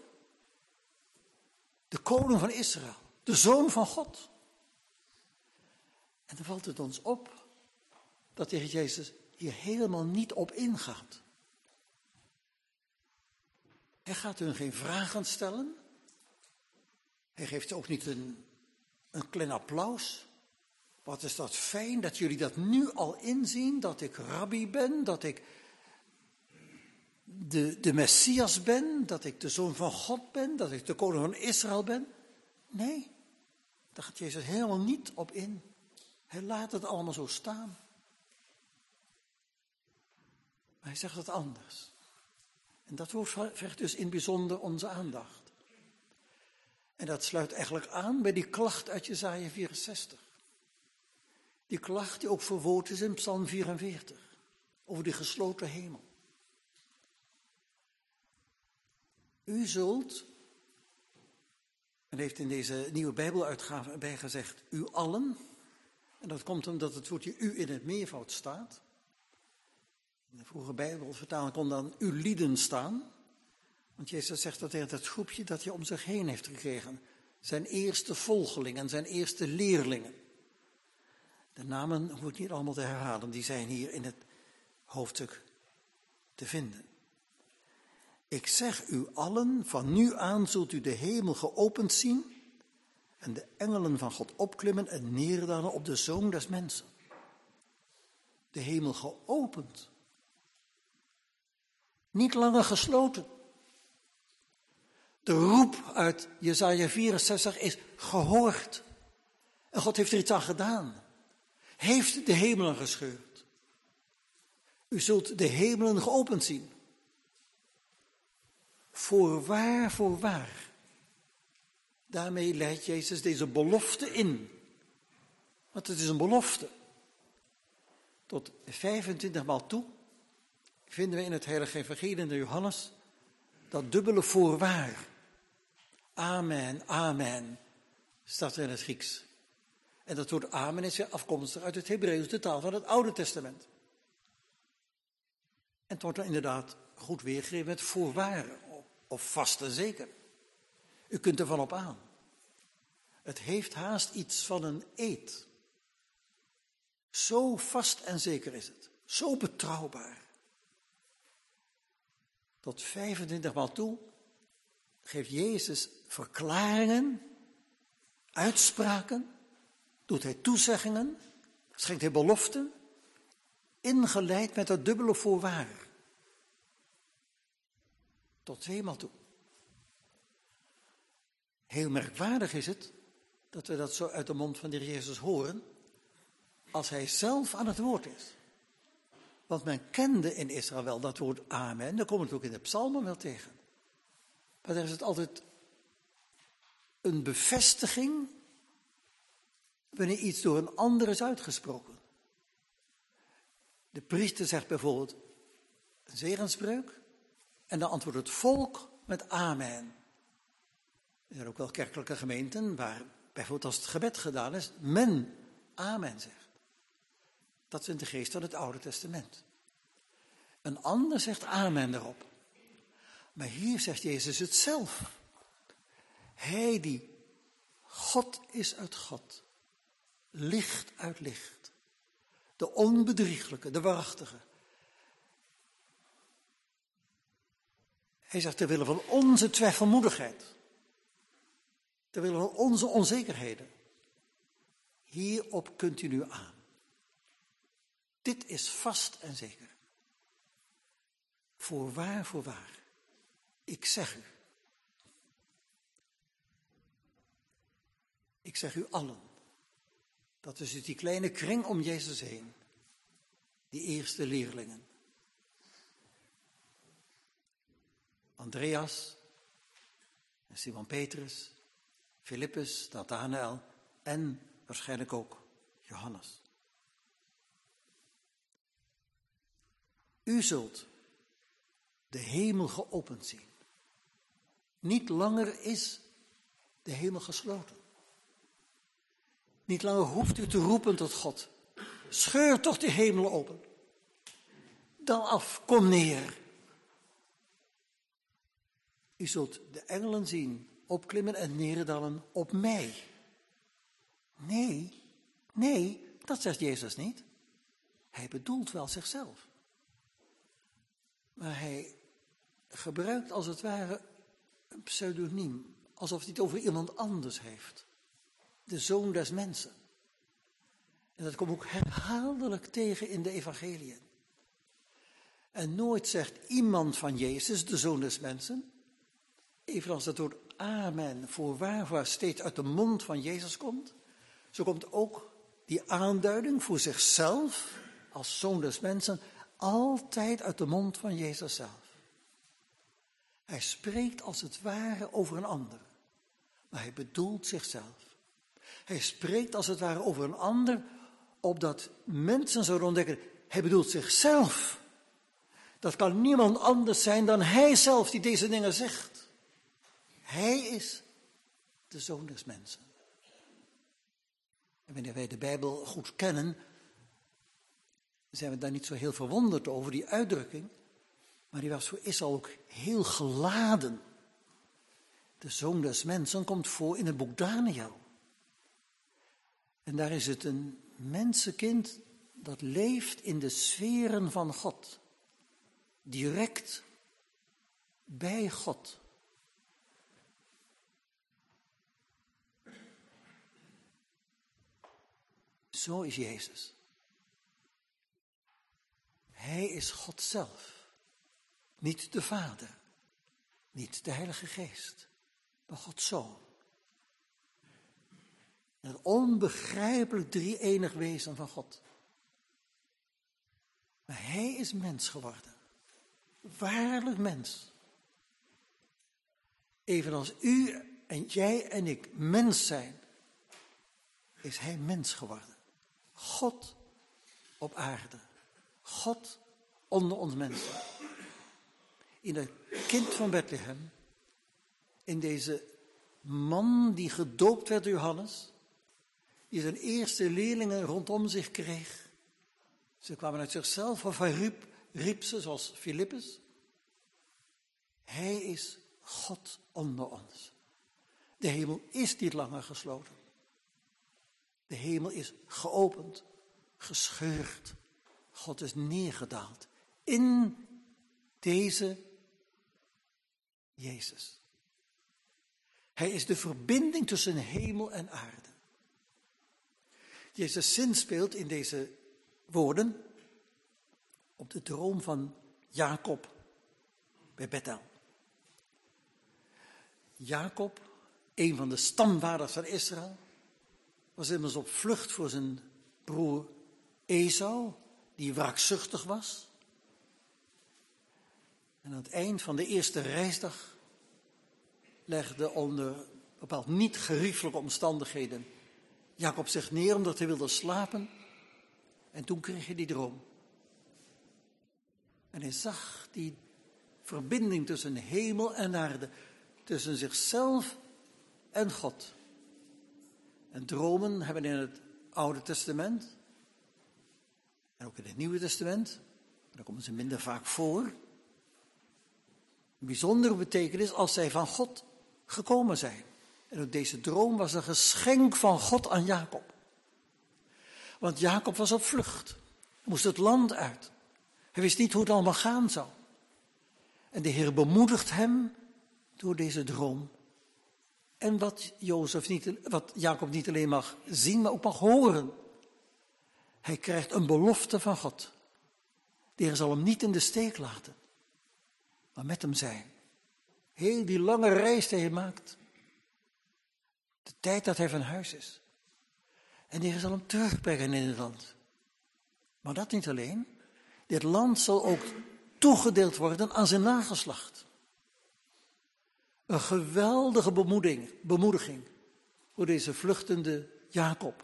De koning van Israël. De zoon van God. En dan valt het ons op dat de Heer Jezus hier helemaal niet op ingaat. Hij gaat hun geen vragen stellen. Hij geeft ook niet een, een klein applaus. Wat is dat fijn dat jullie dat nu al inzien, dat ik rabbi ben, dat ik de, de Messias ben, dat ik de zoon van God ben, dat ik de koning van Israël ben. Nee, daar gaat Jezus helemaal niet op in. Hij laat het allemaal zo staan. Maar hij zegt het anders. En dat vergt dus in het bijzonder onze aandacht. En dat sluit eigenlijk aan bij die klacht uit Jesaja vierenzestig. Die klacht die ook verwoord is in Psalm vierenveertig. Over die gesloten hemel. U zult, en heeft in deze nieuwe Bijbeluitgave bij gezegd, u allen. En dat komt omdat het woordje u in het meervoud staat. In de vroege Bijbelvertaling kon dan uw lieden staan. Want Jezus zegt dat hij het groepje dat hij om zich heen heeft gekregen. Zijn eerste volgelingen, zijn eerste leerlingen. De namen hoef ik niet allemaal te herhalen, die zijn hier in het hoofdstuk te vinden. Ik zeg u allen, van nu aan zult u de hemel geopend zien en de engelen van God opklimmen en neerdalen op de Zoon des Mensen. De hemel geopend. Niet langer gesloten. De roep uit Jesaja vierenzestig is gehoord. En God heeft er iets aan gedaan. Heeft de hemelen gescheurd. U zult de hemelen geopend zien. Voorwaar, voorwaar. Daarmee leidt Jezus deze belofte in. Want het is een belofte. Tot vijfentwintig maal toe vinden we in het Heilige Evangelie in de Johannes dat dubbele voorwaar. Amen, amen, staat er in het Grieks. En dat woord amen is weer afkomstig uit het Hebreeuws, de taal van het Oude Testament. En het wordt dan inderdaad goed weergegeven met voorwaar, of vast en zeker. U kunt ervan op aan. Het heeft haast iets van een eed. Zo vast en zeker is het. Zo betrouwbaar. Tot vijfentwintig maal toe geeft Jezus verklaringen, uitspraken, doet hij toezeggingen, schenkt hij beloften, ingeleid met dat dubbele voorwaar. Tot tweemaal toe. Heel merkwaardig is het dat we dat zo uit de mond van de Heer Jezus horen, als hij zelf aan het woord is. Want men kende in Israël wel dat woord amen, daar komen we het ook in de psalmen wel tegen. Maar daar is het altijd een bevestiging wanneer iets door een ander is uitgesproken. De priester zegt bijvoorbeeld een zegenspreuk en dan antwoordt het volk met amen. Er zijn ook wel kerkelijke gemeenten waar bijvoorbeeld als het gebed gedaan is, men amen zegt. Dat is in de geest van het Oude Testament. Een ander zegt amen erop. Maar hier zegt Jezus het zelf. Hij die God is uit God, licht uit licht, de onbedrieglijke, de waarachtige. Hij zegt ter wille van onze twijfelmoedigheid, ter wille van onze onzekerheden, hierop kunt u nu aan. Dit is vast en zeker. Voorwaar, voorwaar. Ik zeg u. Ik zeg u allen. Dat is dus die kleine kring om Jezus heen. Die eerste leerlingen. Andreas, Simon Petrus, Filippus, Nathanael en waarschijnlijk ook Johannes. U zult de hemel geopend zien. Niet langer is de hemel gesloten. Niet langer hoeft u te roepen tot God. Scheur toch die hemel open. Dan af, kom neer. U zult de engelen zien, opklimmen en neerdalen op mij. Nee, nee, dat zegt Jezus niet. Hij bedoelt wel zichzelf. Maar hij gebruikt als het ware een pseudoniem, alsof hij het over iemand anders heeft. De Zoon des Mensen. En dat komt ook herhaaldelijk tegen in de evangeliën. En nooit zegt iemand van Jezus, de Zoon des Mensen, evenals dat woord amen, voorwaar, waar steeds uit de mond van Jezus komt, zo komt ook die aanduiding voor zichzelf, als Zoon des Mensen, altijd uit de mond van Jezus zelf. Hij spreekt als het ware over een ander, maar hij bedoelt zichzelf. Hij spreekt als het ware over een ander, opdat mensen zouden ontdekken, hij bedoelt zichzelf. Dat kan niemand anders zijn dan hij zelf die deze dingen zegt. Hij is de Zoon des Mensen. En wanneer wij de Bijbel goed kennen, zijn we daar niet zo heel verwonderd over, die uitdrukking. Maar die was voor Israël ook heel geladen. De Zoon des Mensen komt voor in het boek Daniel. En daar is het een mensenkind dat leeft in de sferen van God. Direct, bij God. Zo is Jezus. Hij is God zelf. Niet de Vader. Niet de Heilige Geest. Maar Gods Zoon. Het onbegrijpelijk drie-enig wezen van God. Maar hij is mens geworden. Waarlijk mens. Evenals u en jij en ik mens zijn, is hij mens geworden. God op aarde. God onder ons mensen. In het kind van Bethlehem. In deze man die gedoopt werd door Johannes. Die zijn eerste leerlingen rondom zich kreeg. Ze kwamen uit zichzelf of hij riep, riep ze zoals Filippus. Hij is God onder ons. De hemel is niet langer gesloten. De hemel is geopend, gescheurd. God is neergedaald in deze Jezus. Hij is de verbinding tussen hemel en aarde. Jezus zinspeelt in deze woorden op de droom van Jacob bij Bethel. Jacob, een van de stamvaders van Israël, was immers op vlucht voor zijn broer Esau, die wraakzuchtig was. En aan het eind van de eerste reisdag legde onder bepaald niet geriefelijke omstandigheden Jacob zich neer omdat hij wilde slapen. En toen kreeg hij die droom. En hij zag die verbinding tussen hemel en aarde, tussen zichzelf en God. En dromen hebben in het Oude Testament, en ook in het Nieuwe Testament, daar komen ze minder vaak voor, een bijzondere betekenis als zij van God gekomen zijn. En ook deze droom was een geschenk van God aan Jacob. Want Jacob was op vlucht. Hij moest het land uit. Hij wist niet hoe het allemaal gaan zou. En de Heer bemoedigt hem door deze droom. En wat, Jozef niet, wat Jacob niet alleen mag zien, maar ook mag horen. Hij krijgt een belofte van God. De Heer zal hem niet in de steek laten, maar met hem zijn. Heel die lange reis die hij maakt. De tijd dat hij van huis is. En de Heer zal hem terugbrengen in het land. Maar dat niet alleen. Dit land zal ook toegedeeld worden aan zijn nageslacht. Een geweldige bemoediging, bemoediging voor deze vluchtende Jacob.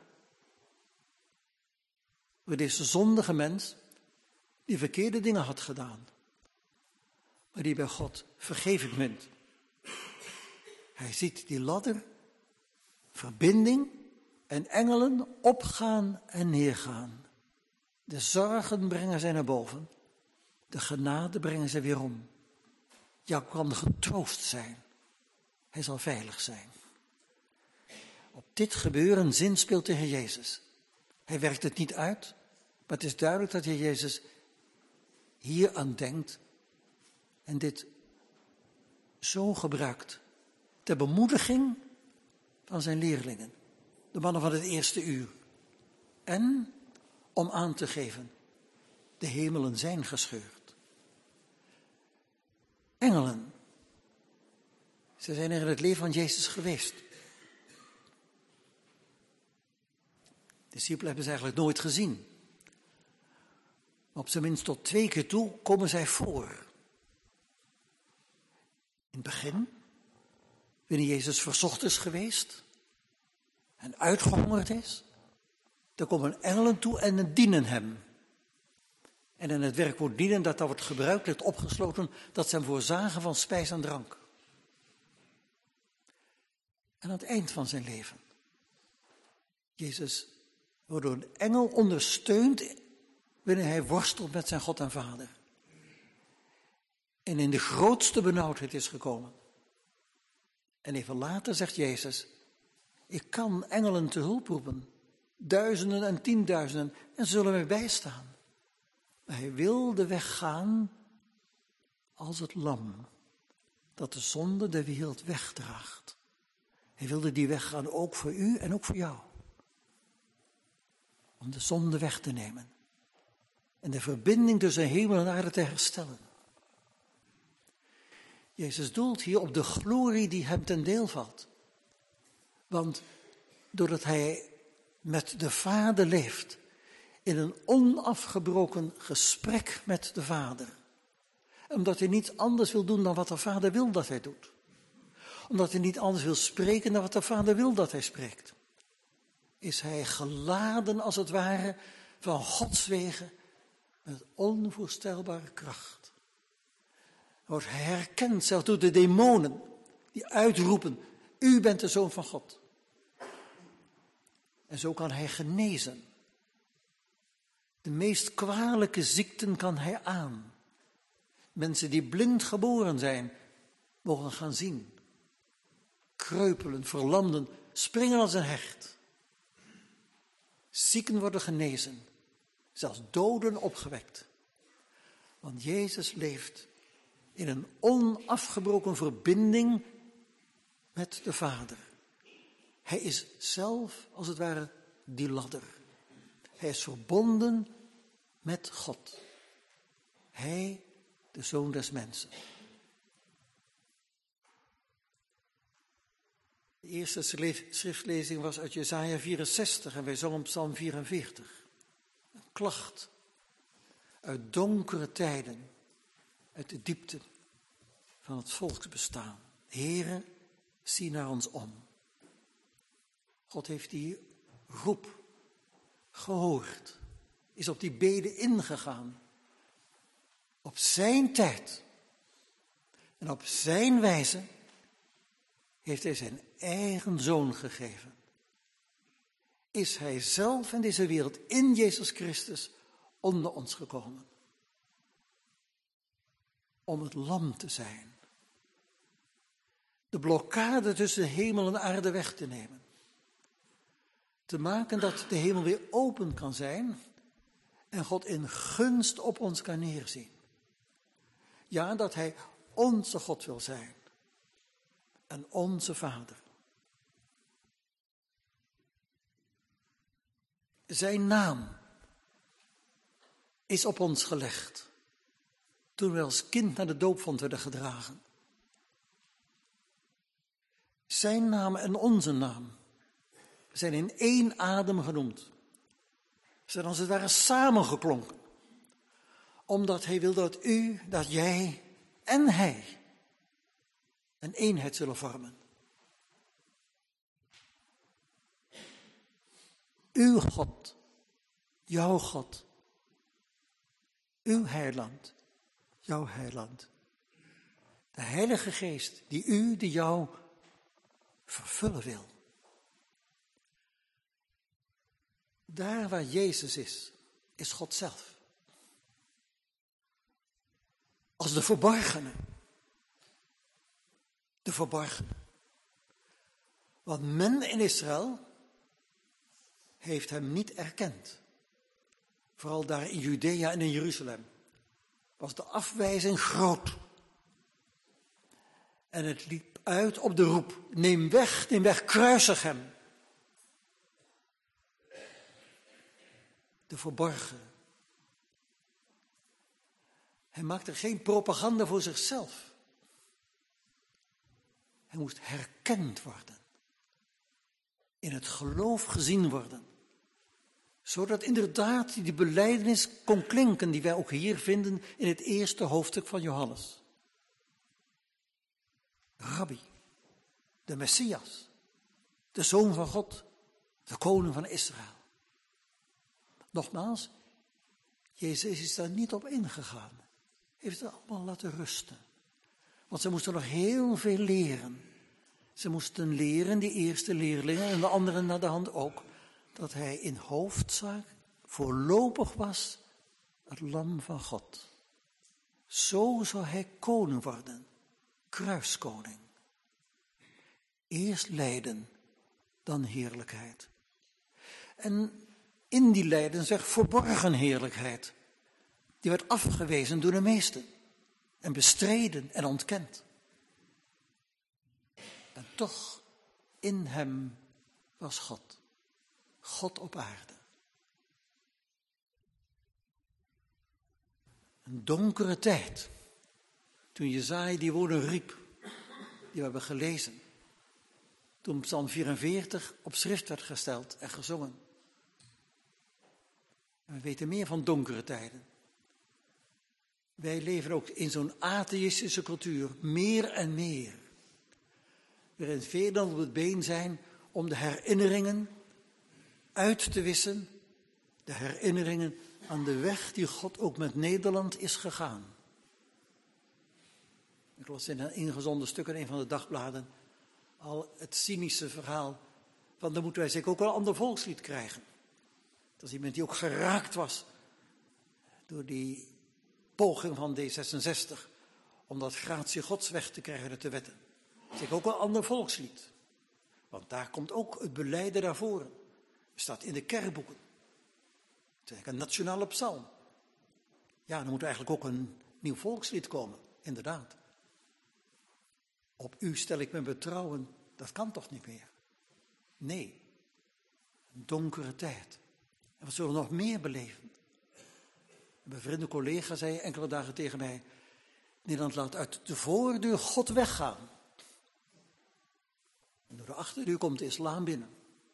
Voor deze zondige mens die verkeerde dingen had gedaan. Maar die bij God vergeving vindt. Hij ziet die ladder, verbinding en engelen opgaan en neergaan. De zorgen brengen zij naar boven. De genade brengen zij weer om. Jacob kan getroost zijn. Hij zal veilig zijn. Op dit gebeuren zinspeelt de Heer Jezus. Hij werkt het niet uit, maar het is duidelijk dat de Heer Jezus hier aan denkt en dit zo gebruikt ter bemoediging van zijn leerlingen, de mannen van het eerste uur, en om aan te geven, de hemelen zijn gescheurd. Engelen, ze zijn er in het leven van Jezus geweest. De discipelen hebben ze eigenlijk nooit gezien. Maar op zijn minst tot twee keer toe komen zij voor. In het begin, wanneer Jezus verzocht is geweest en uitgehongerd is, dan komen engelen toe en dienen hem. En in het werkwoord dienen, dat daar wordt gebruikt, ligt opgesloten, dat ze hem voorzagen van spijs en drank. En aan het eind van zijn leven, Jezus wordt door een engel ondersteund wanneer hij worstelt met zijn God en Vader. En in de grootste benauwdheid is gekomen. En even later zegt Jezus, ik kan engelen te hulp roepen, duizenden en tienduizenden, en ze zullen mij bijstaan. Maar hij wil de weg gaan als het lam, dat de zonde de wereld wegdraagt. Hij wilde die weggaan ook voor u en ook voor jou. Om de zonde weg te nemen. En de verbinding tussen hemel en aarde te herstellen. Jezus doelt hier op de glorie die hem ten deel valt. Want doordat hij met de Vader leeft, in een onafgebroken gesprek met de Vader. Omdat hij niet anders wil doen dan wat de Vader wil dat hij doet. Omdat hij niet anders wil spreken dan wat de Vader wil dat hij spreekt. Is hij geladen als het ware van Gods wegen met onvoorstelbare kracht. Wordt hij herkend zelfs door de demonen die uitroepen, u bent de Zoon van God. En zo kan hij genezen. De meest kwalijke ziekten kan hij aan. Mensen die blind geboren zijn, mogen gaan zien. Kreupelen, verlamden, springen als een hecht. Zieken worden genezen, zelfs doden opgewekt. Want Jezus leeft in een onafgebroken verbinding met de Vader. Hij is zelf, als het ware, die ladder. Hij is verbonden met God. Hij, de Zoon des mensen. De eerste schriftlezing was uit Jesaja vierenzestig en wij zongen Psalm vierenveertig. Een klacht uit donkere tijden, uit de diepte van het volksbestaan. Heere, zie naar ons om. God heeft die roep gehoord, is op die bede ingegaan. Op zijn tijd en op zijn wijze heeft hij zijn eigen zoon gegeven. Is hij zelf in deze wereld, in Jezus Christus, onder ons gekomen. Om het lam te zijn. De blokkade tussen hemel en aarde weg te nemen. Te maken dat de hemel weer open kan zijn en God in gunst op ons kan neerzien. Ja, dat hij onze God wil zijn en onze Vader. Zijn naam is op ons gelegd toen we als kind naar de doopvont werden gedragen. Zijn naam en onze naam zijn in één adem genoemd. Ze zijn als het ware samengeklonken. Omdat hij wil dat u, dat jij en hij een eenheid zullen vormen. Uw God, jouw God, uw heiland, jouw heiland. De Heilige Geest die u, die jou vervullen wil. Daar waar Jezus is, is God zelf. Als de verborgene. De verborgene. Want men in Israël heeft hem niet erkend. Vooral daar in Judea en in Jeruzalem was de afwijzing groot. En het liep uit op de roep, neem weg, neem weg, kruisig hem. De verborgen. Hij maakte geen propaganda voor zichzelf. Hij moest herkend worden. In het geloof gezien worden. Zodat inderdaad die belijdenis kon klinken die wij ook hier vinden in het eerste hoofdstuk van Johannes. Rabbi, de Messias, de Zoon van God, de Koning van Israël. Nogmaals, Jezus is daar niet op ingegaan. Hij heeft het allemaal laten rusten. Want ze moesten nog heel veel leren. Ze moesten leren, die eerste leerlingen en de anderen naar de hand ook, dat hij in hoofdzaak voorlopig was het lam van God. Zo zou hij koning worden, kruiskoning. Eerst lijden, dan heerlijkheid. En in die lijden zeg verborgen heerlijkheid. Die werd afgewezen door de meesten en bestreden en ontkend. En toch, in hem was God. God op aarde. Een donkere tijd. Toen Jesaja die woorden riep, die we hebben gelezen. Toen Psalm vierenveertig op schrift werd gesteld en gezongen. En we weten meer van donkere tijden. Wij leven ook in zo'n atheïstische cultuur, meer en meer. Waarin velen op het been zijn om de herinneringen uit te wissen. De herinneringen aan de weg die God ook met Nederland is gegaan. Ik las in een ingezonden stuk in een van de dagbladen al het cynische verhaal van dan moeten wij zeker ook wel een ander volkslied krijgen. Dat is iemand die ook geraakt was door die poging van D zesenzestig om dat gratie Gods weg te krijgen uit de wetten. Zeker ook wel een ander volkslied. Want daar komt ook het belijden naar voren. Het staat in de kerkboeken. Het is eigenlijk een nationale psalm. Ja, dan moet er eigenlijk ook een nieuw volkslied komen, inderdaad. Op u stel ik mijn betrouwen, dat kan toch niet meer? Nee, een donkere tijd. En we zullen nog meer beleven. Mijn vriend collega zei enkele dagen tegen mij, Nederland laat uit de voordeur God weggaan. En door de achterdeur komt de islam binnen.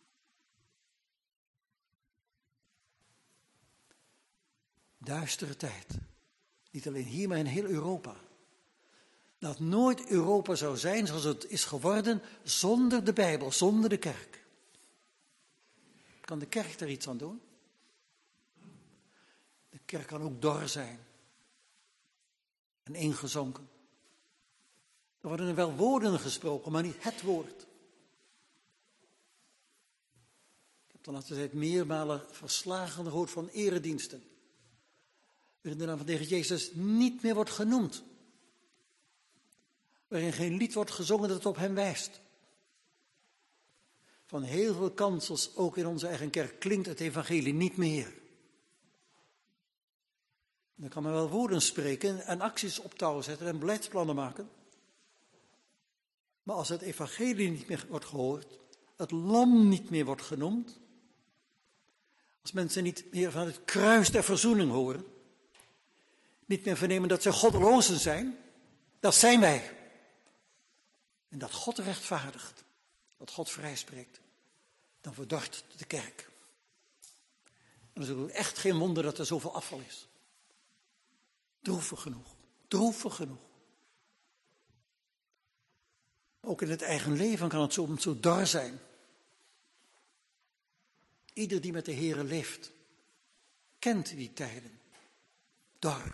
Duistere tijd. Niet alleen hier, maar in heel Europa. Dat nooit Europa zou zijn zoals het is geworden zonder de Bijbel, zonder de kerk. Kan de kerk er iets aan doen? De kerk kan ook dor zijn. En ingezonken. Er worden er wel woorden gesproken, maar niet het woord. Ik heb de laatste tijd meermalen verslagen gehoord van erediensten. Waarin de naam van de Heer Jezus niet meer wordt genoemd. Waarin geen lied wordt gezongen dat op hem wijst. Van heel veel kansels, ook in onze eigen kerk, klinkt het evangelie niet meer. Dan kan men wel woorden spreken en acties op touw zetten en beleidsplannen maken. Maar als het evangelie niet meer wordt gehoord, het lam niet meer wordt genoemd, als mensen niet meer van het kruis der verzoening horen, niet meer vernemen dat zij goddelozen zijn, dat zijn wij. En dat God rechtvaardigt, dat God vrijspreekt, dan verdort de kerk. En dan is het ook echt geen wonder dat er zoveel afval is. Droevig genoeg, droevig genoeg. Ook in het eigen leven kan het soms zo dar zijn. Ieder die met de Heere leeft, kent die tijden. Dar.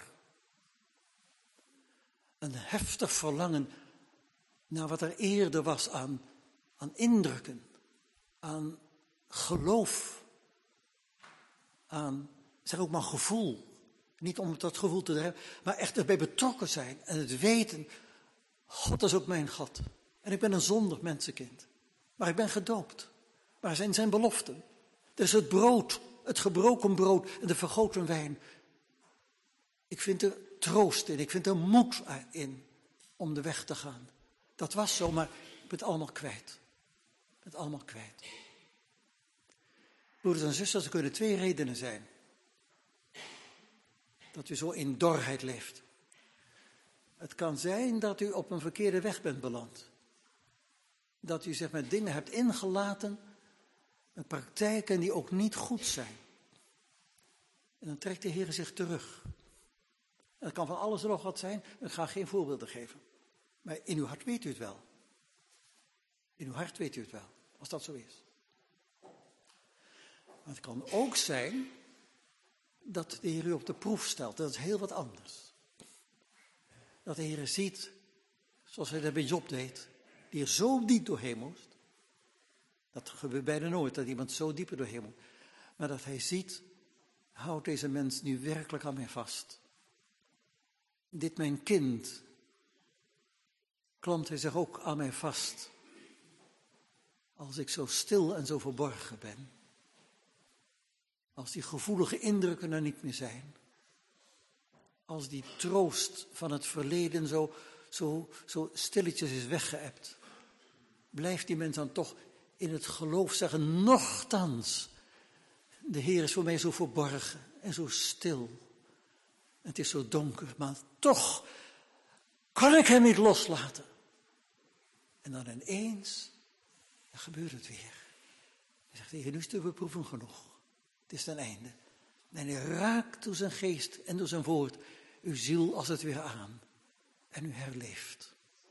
Een heftig verlangen naar wat er eerder was aan, aan indrukken, aan geloof, aan, zeg ook maar gevoel. Niet om dat gevoel te hebben, maar echt erbij betrokken zijn en het weten, God is ook mijn God. En ik ben een zondig mensenkind, maar ik ben gedoopt. Waar zijn zijn beloften? Dus het brood, het gebroken brood en de vergoten wijn. Ik vind er troost in, ik vind er moed in om de weg te gaan. Dat was zo, maar ik ben het allemaal kwijt. Ik ben het allemaal kwijt. Broeders en zusters, er kunnen twee redenen zijn. Dat u zo in dorheid leeft. Het kan zijn dat u op een verkeerde weg bent beland. Dat u zich met dingen hebt ingelaten, met praktijken die ook niet goed zijn. En dan trekt de Heer zich terug. En dat kan van alles en nog wat zijn, ik ga geen voorbeelden geven. Maar in uw hart weet u het wel. In uw hart weet u het wel, als dat zo is. Maar het kan ook zijn dat de Heer u op de proef stelt. Dat is heel wat anders. Dat de Heer ziet, zoals hij dat bij Job deed, die er zo diep doorheen moest. Dat gebeurt bijna nooit, dat iemand zo dieper doorheen moet. Maar dat hij ziet, houdt deze mens nu werkelijk aan mij vast. Dit mijn kind, klampt hij zich ook aan mij vast. Als ik zo stil en zo verborgen ben. Als die gevoelige indrukken er niet meer zijn. Als die troost van het verleden zo, zo, zo stilletjes is weggeëpt. blijft die mens dan toch in het geloof zeggen, nochtans, de Heer is voor mij zo verborgen en zo stil. Het is zo donker, maar toch kan ik hem niet loslaten. En dan ineens, dan gebeurt het weer. Hij zegt, Heer, nu is de beproeving genoeg. Het is ten einde. En hij raakt door zijn geest en door zijn woord uw ziel als het weer aan. En u herleeft.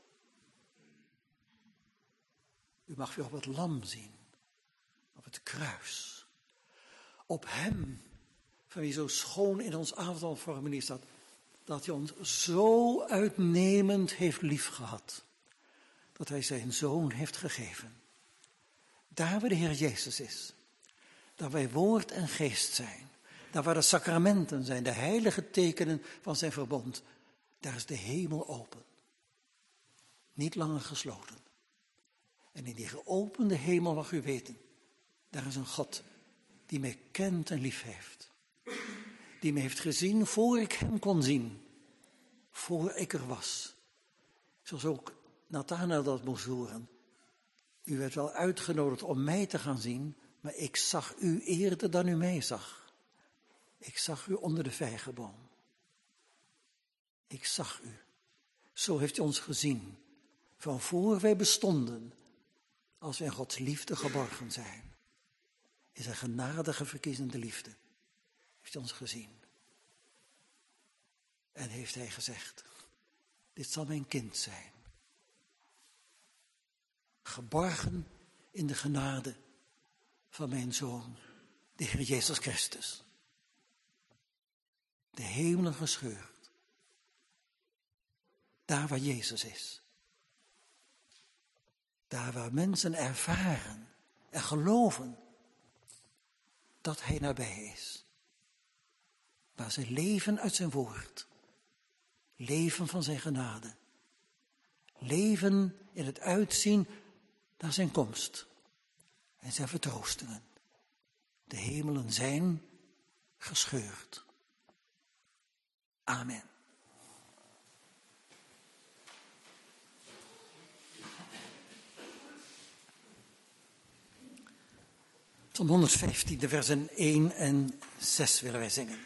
U mag weer op het lam zien. Op het kruis. Op hem, van wie zo schoon in ons avondmaalformulier staat, dat hij ons zo uitnemend heeft liefgehad. Dat hij zijn zoon heeft gegeven. Daar waar de Heer Jezus is. Daar wij woord en geest zijn. Daar waar de sacramenten zijn, de heilige tekenen van zijn verbond. Daar is de hemel open. Niet langer gesloten. En in die geopende hemel mag u weten, daar is een God die mij kent en lief heeft. Die mij heeft gezien voor ik hem kon zien. Voor ik er was. Zoals ook Nathanael dat moest horen. U werd wel uitgenodigd om mij te gaan zien, maar ik zag u eerder dan u mij zag. Ik zag u onder de vijgenboom. Ik zag u. Zo heeft u ons gezien. Van voor wij bestonden, als wij in Gods liefde geborgen zijn. In zijn genadige verkiezende liefde. Heeft u ons gezien. En heeft hij gezegd, dit zal mijn kind zijn. Geborgen in de genade van mijn Zoon, de Heer Jezus Christus. De hemelen gescheurd. Daar waar Jezus is. Daar waar mensen ervaren en geloven dat hij nabij is. Waar ze leven uit zijn woord. Leven van zijn genade. Leven in het uitzien naar zijn komst. En zijn vertroostingen. De hemelen zijn gescheurd. Amen. Psalm honderdvijftien, de versen één en zes willen wij zingen.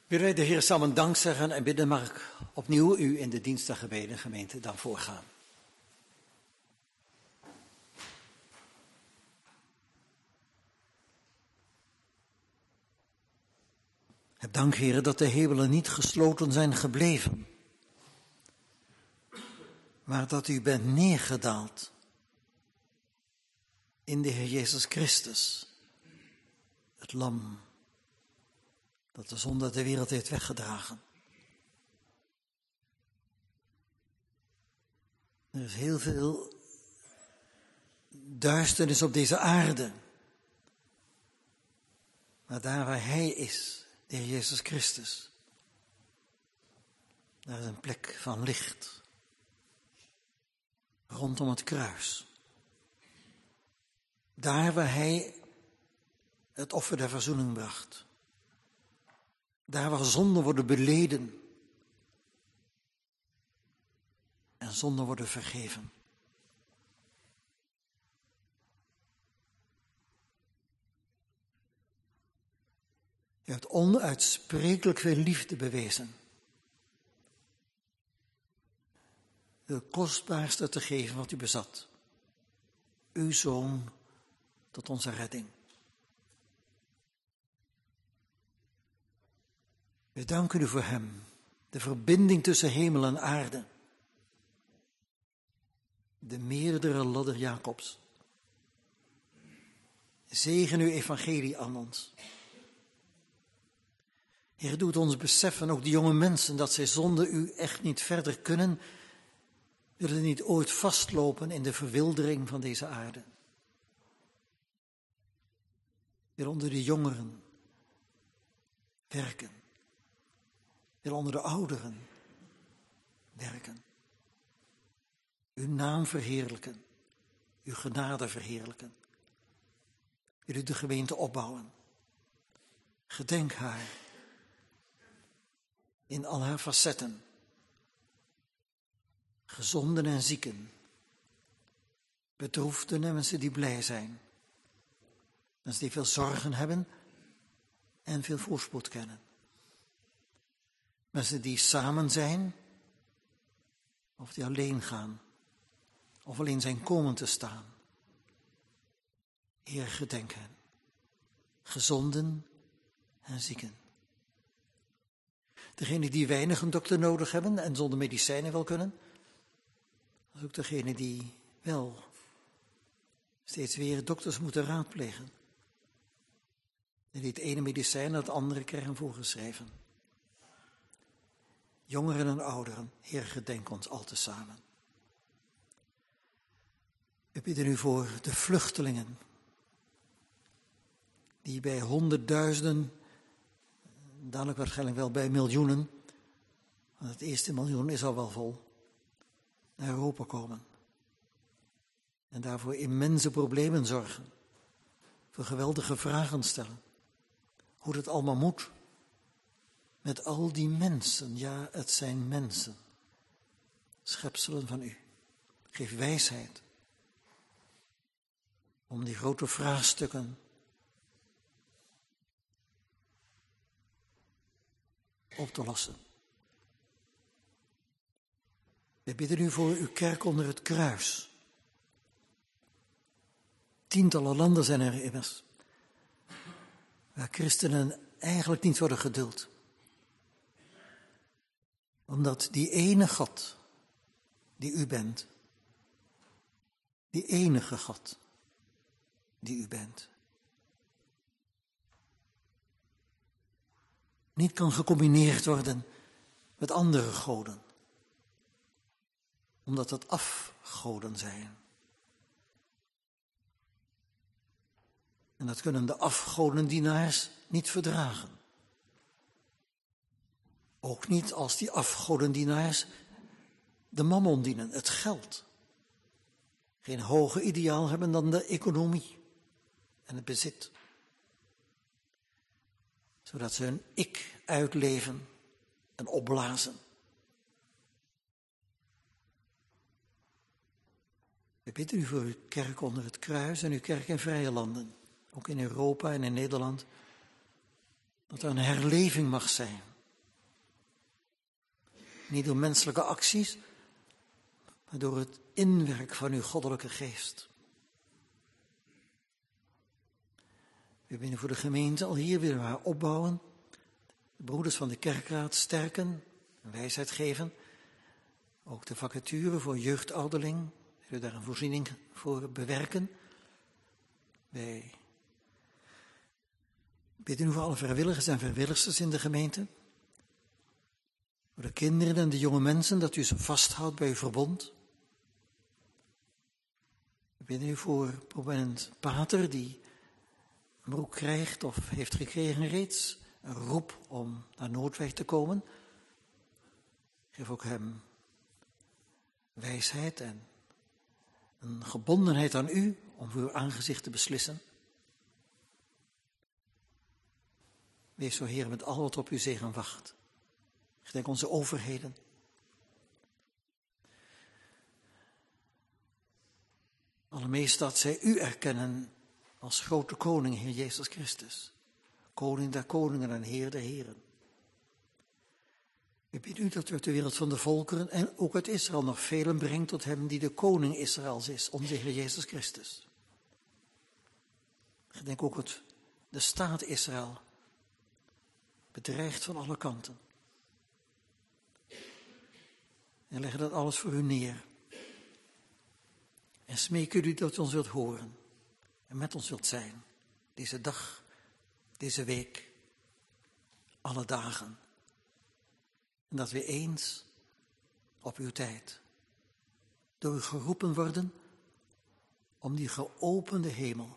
Willen wij de Heer samen dank zeggen en bidden, mag ik opnieuw u in de dienst der gebeden gemeente dan voorgaan. Het dank, Heer, dat de hemelen niet gesloten zijn gebleven, maar dat u bent neergedaald in de Heer Jezus Christus, het lam dat de zonde uit de wereld heeft weggedragen. Er is heel veel duisternis op deze aarde, maar daar waar Hij is, de Heer Jezus Christus, daar is een plek van licht rondom het kruis. Daar waar Hij het offer der verzoening bracht. Daar waar zonden worden beleden en zonden worden vergeven. U hebt onuitsprekelijk veel liefde bewezen. De kostbaarste te geven wat u bezat. Uw Zoon tot onze redding. We danken u voor hem, de verbinding tussen hemel en aarde. De meerdere ladder Jacobs. Zegen uw evangelie aan ons. Heer, doet ons beseffen, ook die jonge mensen, dat zij zonder u echt niet verder kunnen, willen niet ooit vastlopen in de verwildering van deze aarde. Wil onder de jongeren werken. Wil onder de ouderen werken. Uw naam verheerlijken. Uw genade verheerlijken. Wil u de gemeente opbouwen. Gedenk haar. In al haar facetten. Gezonden en zieken. Bedroefden en mensen die blij zijn. Mensen die veel zorgen hebben en veel voorspoed kennen. Mensen die samen zijn of die alleen gaan of alleen zijn komen te staan. Heer, gedenk hen. Gezonden en zieken. Degenen die weinig een dokter nodig hebben en zonder medicijnen wel kunnen. Dat is ook degenen die wel steeds weer dokters moeten raadplegen. En die het ene medicijn naar het andere krijgen voorgeschreven. Jongeren en ouderen, Heer, gedenk ons al tezamen. We bidden u voor de vluchtelingen, die bij honderdduizenden, dadelijk waarschijnlijk wel bij miljoenen, want het eerste miljoen is al wel vol, naar Europa komen. En daarvoor immense problemen zorgen, voor geweldige vragen stellen. Hoe dat allemaal moet. Met al die mensen, ja, het zijn mensen. Schepselen van u. Geef wijsheid. Om die grote vraagstukken op te lossen. We bidden u voor uw kerk onder het kruis. Tientallen landen zijn er immers. Waar christenen eigenlijk niet worden geduld. Omdat die ene God, die u bent, die enige God, die u bent, niet kan gecombineerd worden met andere goden. Omdat het afgoden zijn. En dat kunnen de afgodendienaars niet verdragen. Ook niet als die afgodendienaars de mammon dienen, het geld. Geen hoger ideaal hebben dan de economie en het bezit. Zodat ze hun ik uitleven en opblazen. We bidden u voor uw kerk onder het kruis en uw kerk in vrije landen. Ook in Europa en in Nederland. Dat er een herleving mag zijn Niet door menselijke acties, maar door het inwerk van uw goddelijke geest. We willen voor de gemeente al hier willen we haar opbouwen. De broeders van de kerkraad sterken, wijsheid geven. Ook de vacature voor jeugdouderling, willen we daar een voorziening voor bewerken. Wij bidden u voor alle vrijwilligers en vrijwilligsters in de gemeente. Voor de kinderen en de jonge mensen, dat u ze vasthoudt bij uw verbond. We bidden u voor prominent pater die een beroep krijgt of heeft gekregen reeds. Een roep om naar Noordwijk te komen. Geef ook hem wijsheid en een gebondenheid aan u om voor uw aangezicht te beslissen. Wees zo, Heer, met al wat op uw zegen wacht. Gedenk onze overheden. Allermeest dat zij u erkennen als grote koning, Heer Jezus Christus. Koning der koningen en Heer der heren. Ik bid u dat u uit de wereld van de volkeren en ook uit Israël nog velen brengt tot hem die de koning Israëls is, onze Heer Jezus Christus. Gedenk ook het, de staat Israël, bedreigd van alle kanten. En leg dat alles voor u neer. En smeek u dat u ons wilt horen en met ons wilt zijn. Deze dag, deze week, alle dagen. En dat we eens op uw tijd door u geroepen worden om die geopende hemel,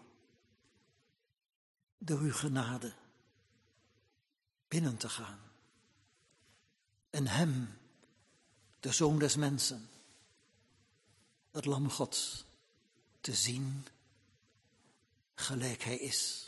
door uw genade, binnen te gaan. En hem, de Zoon des mensen, het Lam Gods, te zien gelijk hij is.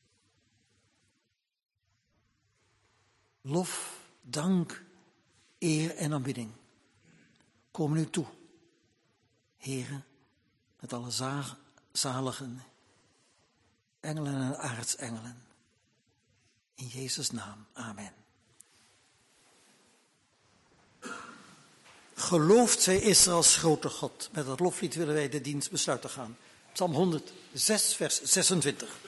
Lof, dank, eer en aanbidding komen u toe, Heere, met alle za- zaligen, engelen en aartsengelen. In Jezus' naam, amen. Geloofd zij Israëls grote God. Met dat loflied willen wij de dienst besluiten gaan. Psalm honderdzes, vers zesentwintig.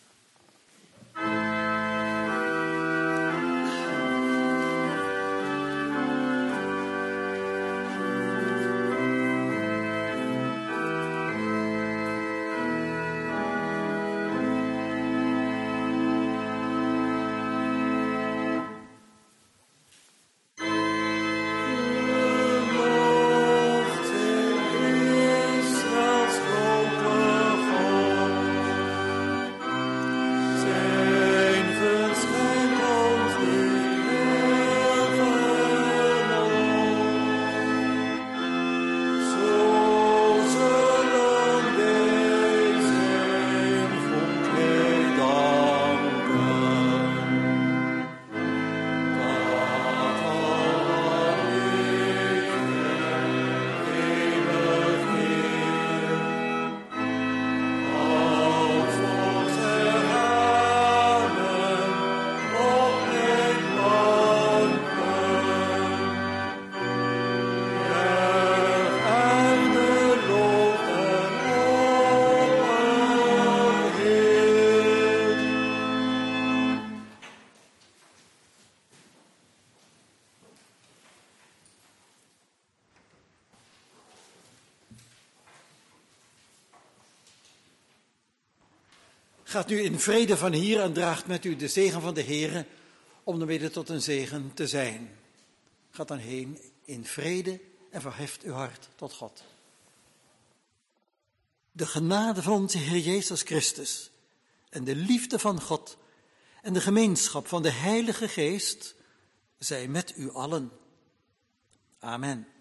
Gaat nu in vrede van hier en draagt met u de zegen van de Heere, om dan mede tot een zegen te zijn. Gaat dan heen in vrede en verheft uw hart tot God. De genade van onze Heer Jezus Christus en de liefde van God en de gemeenschap van de Heilige Geest zij met u allen. Amen.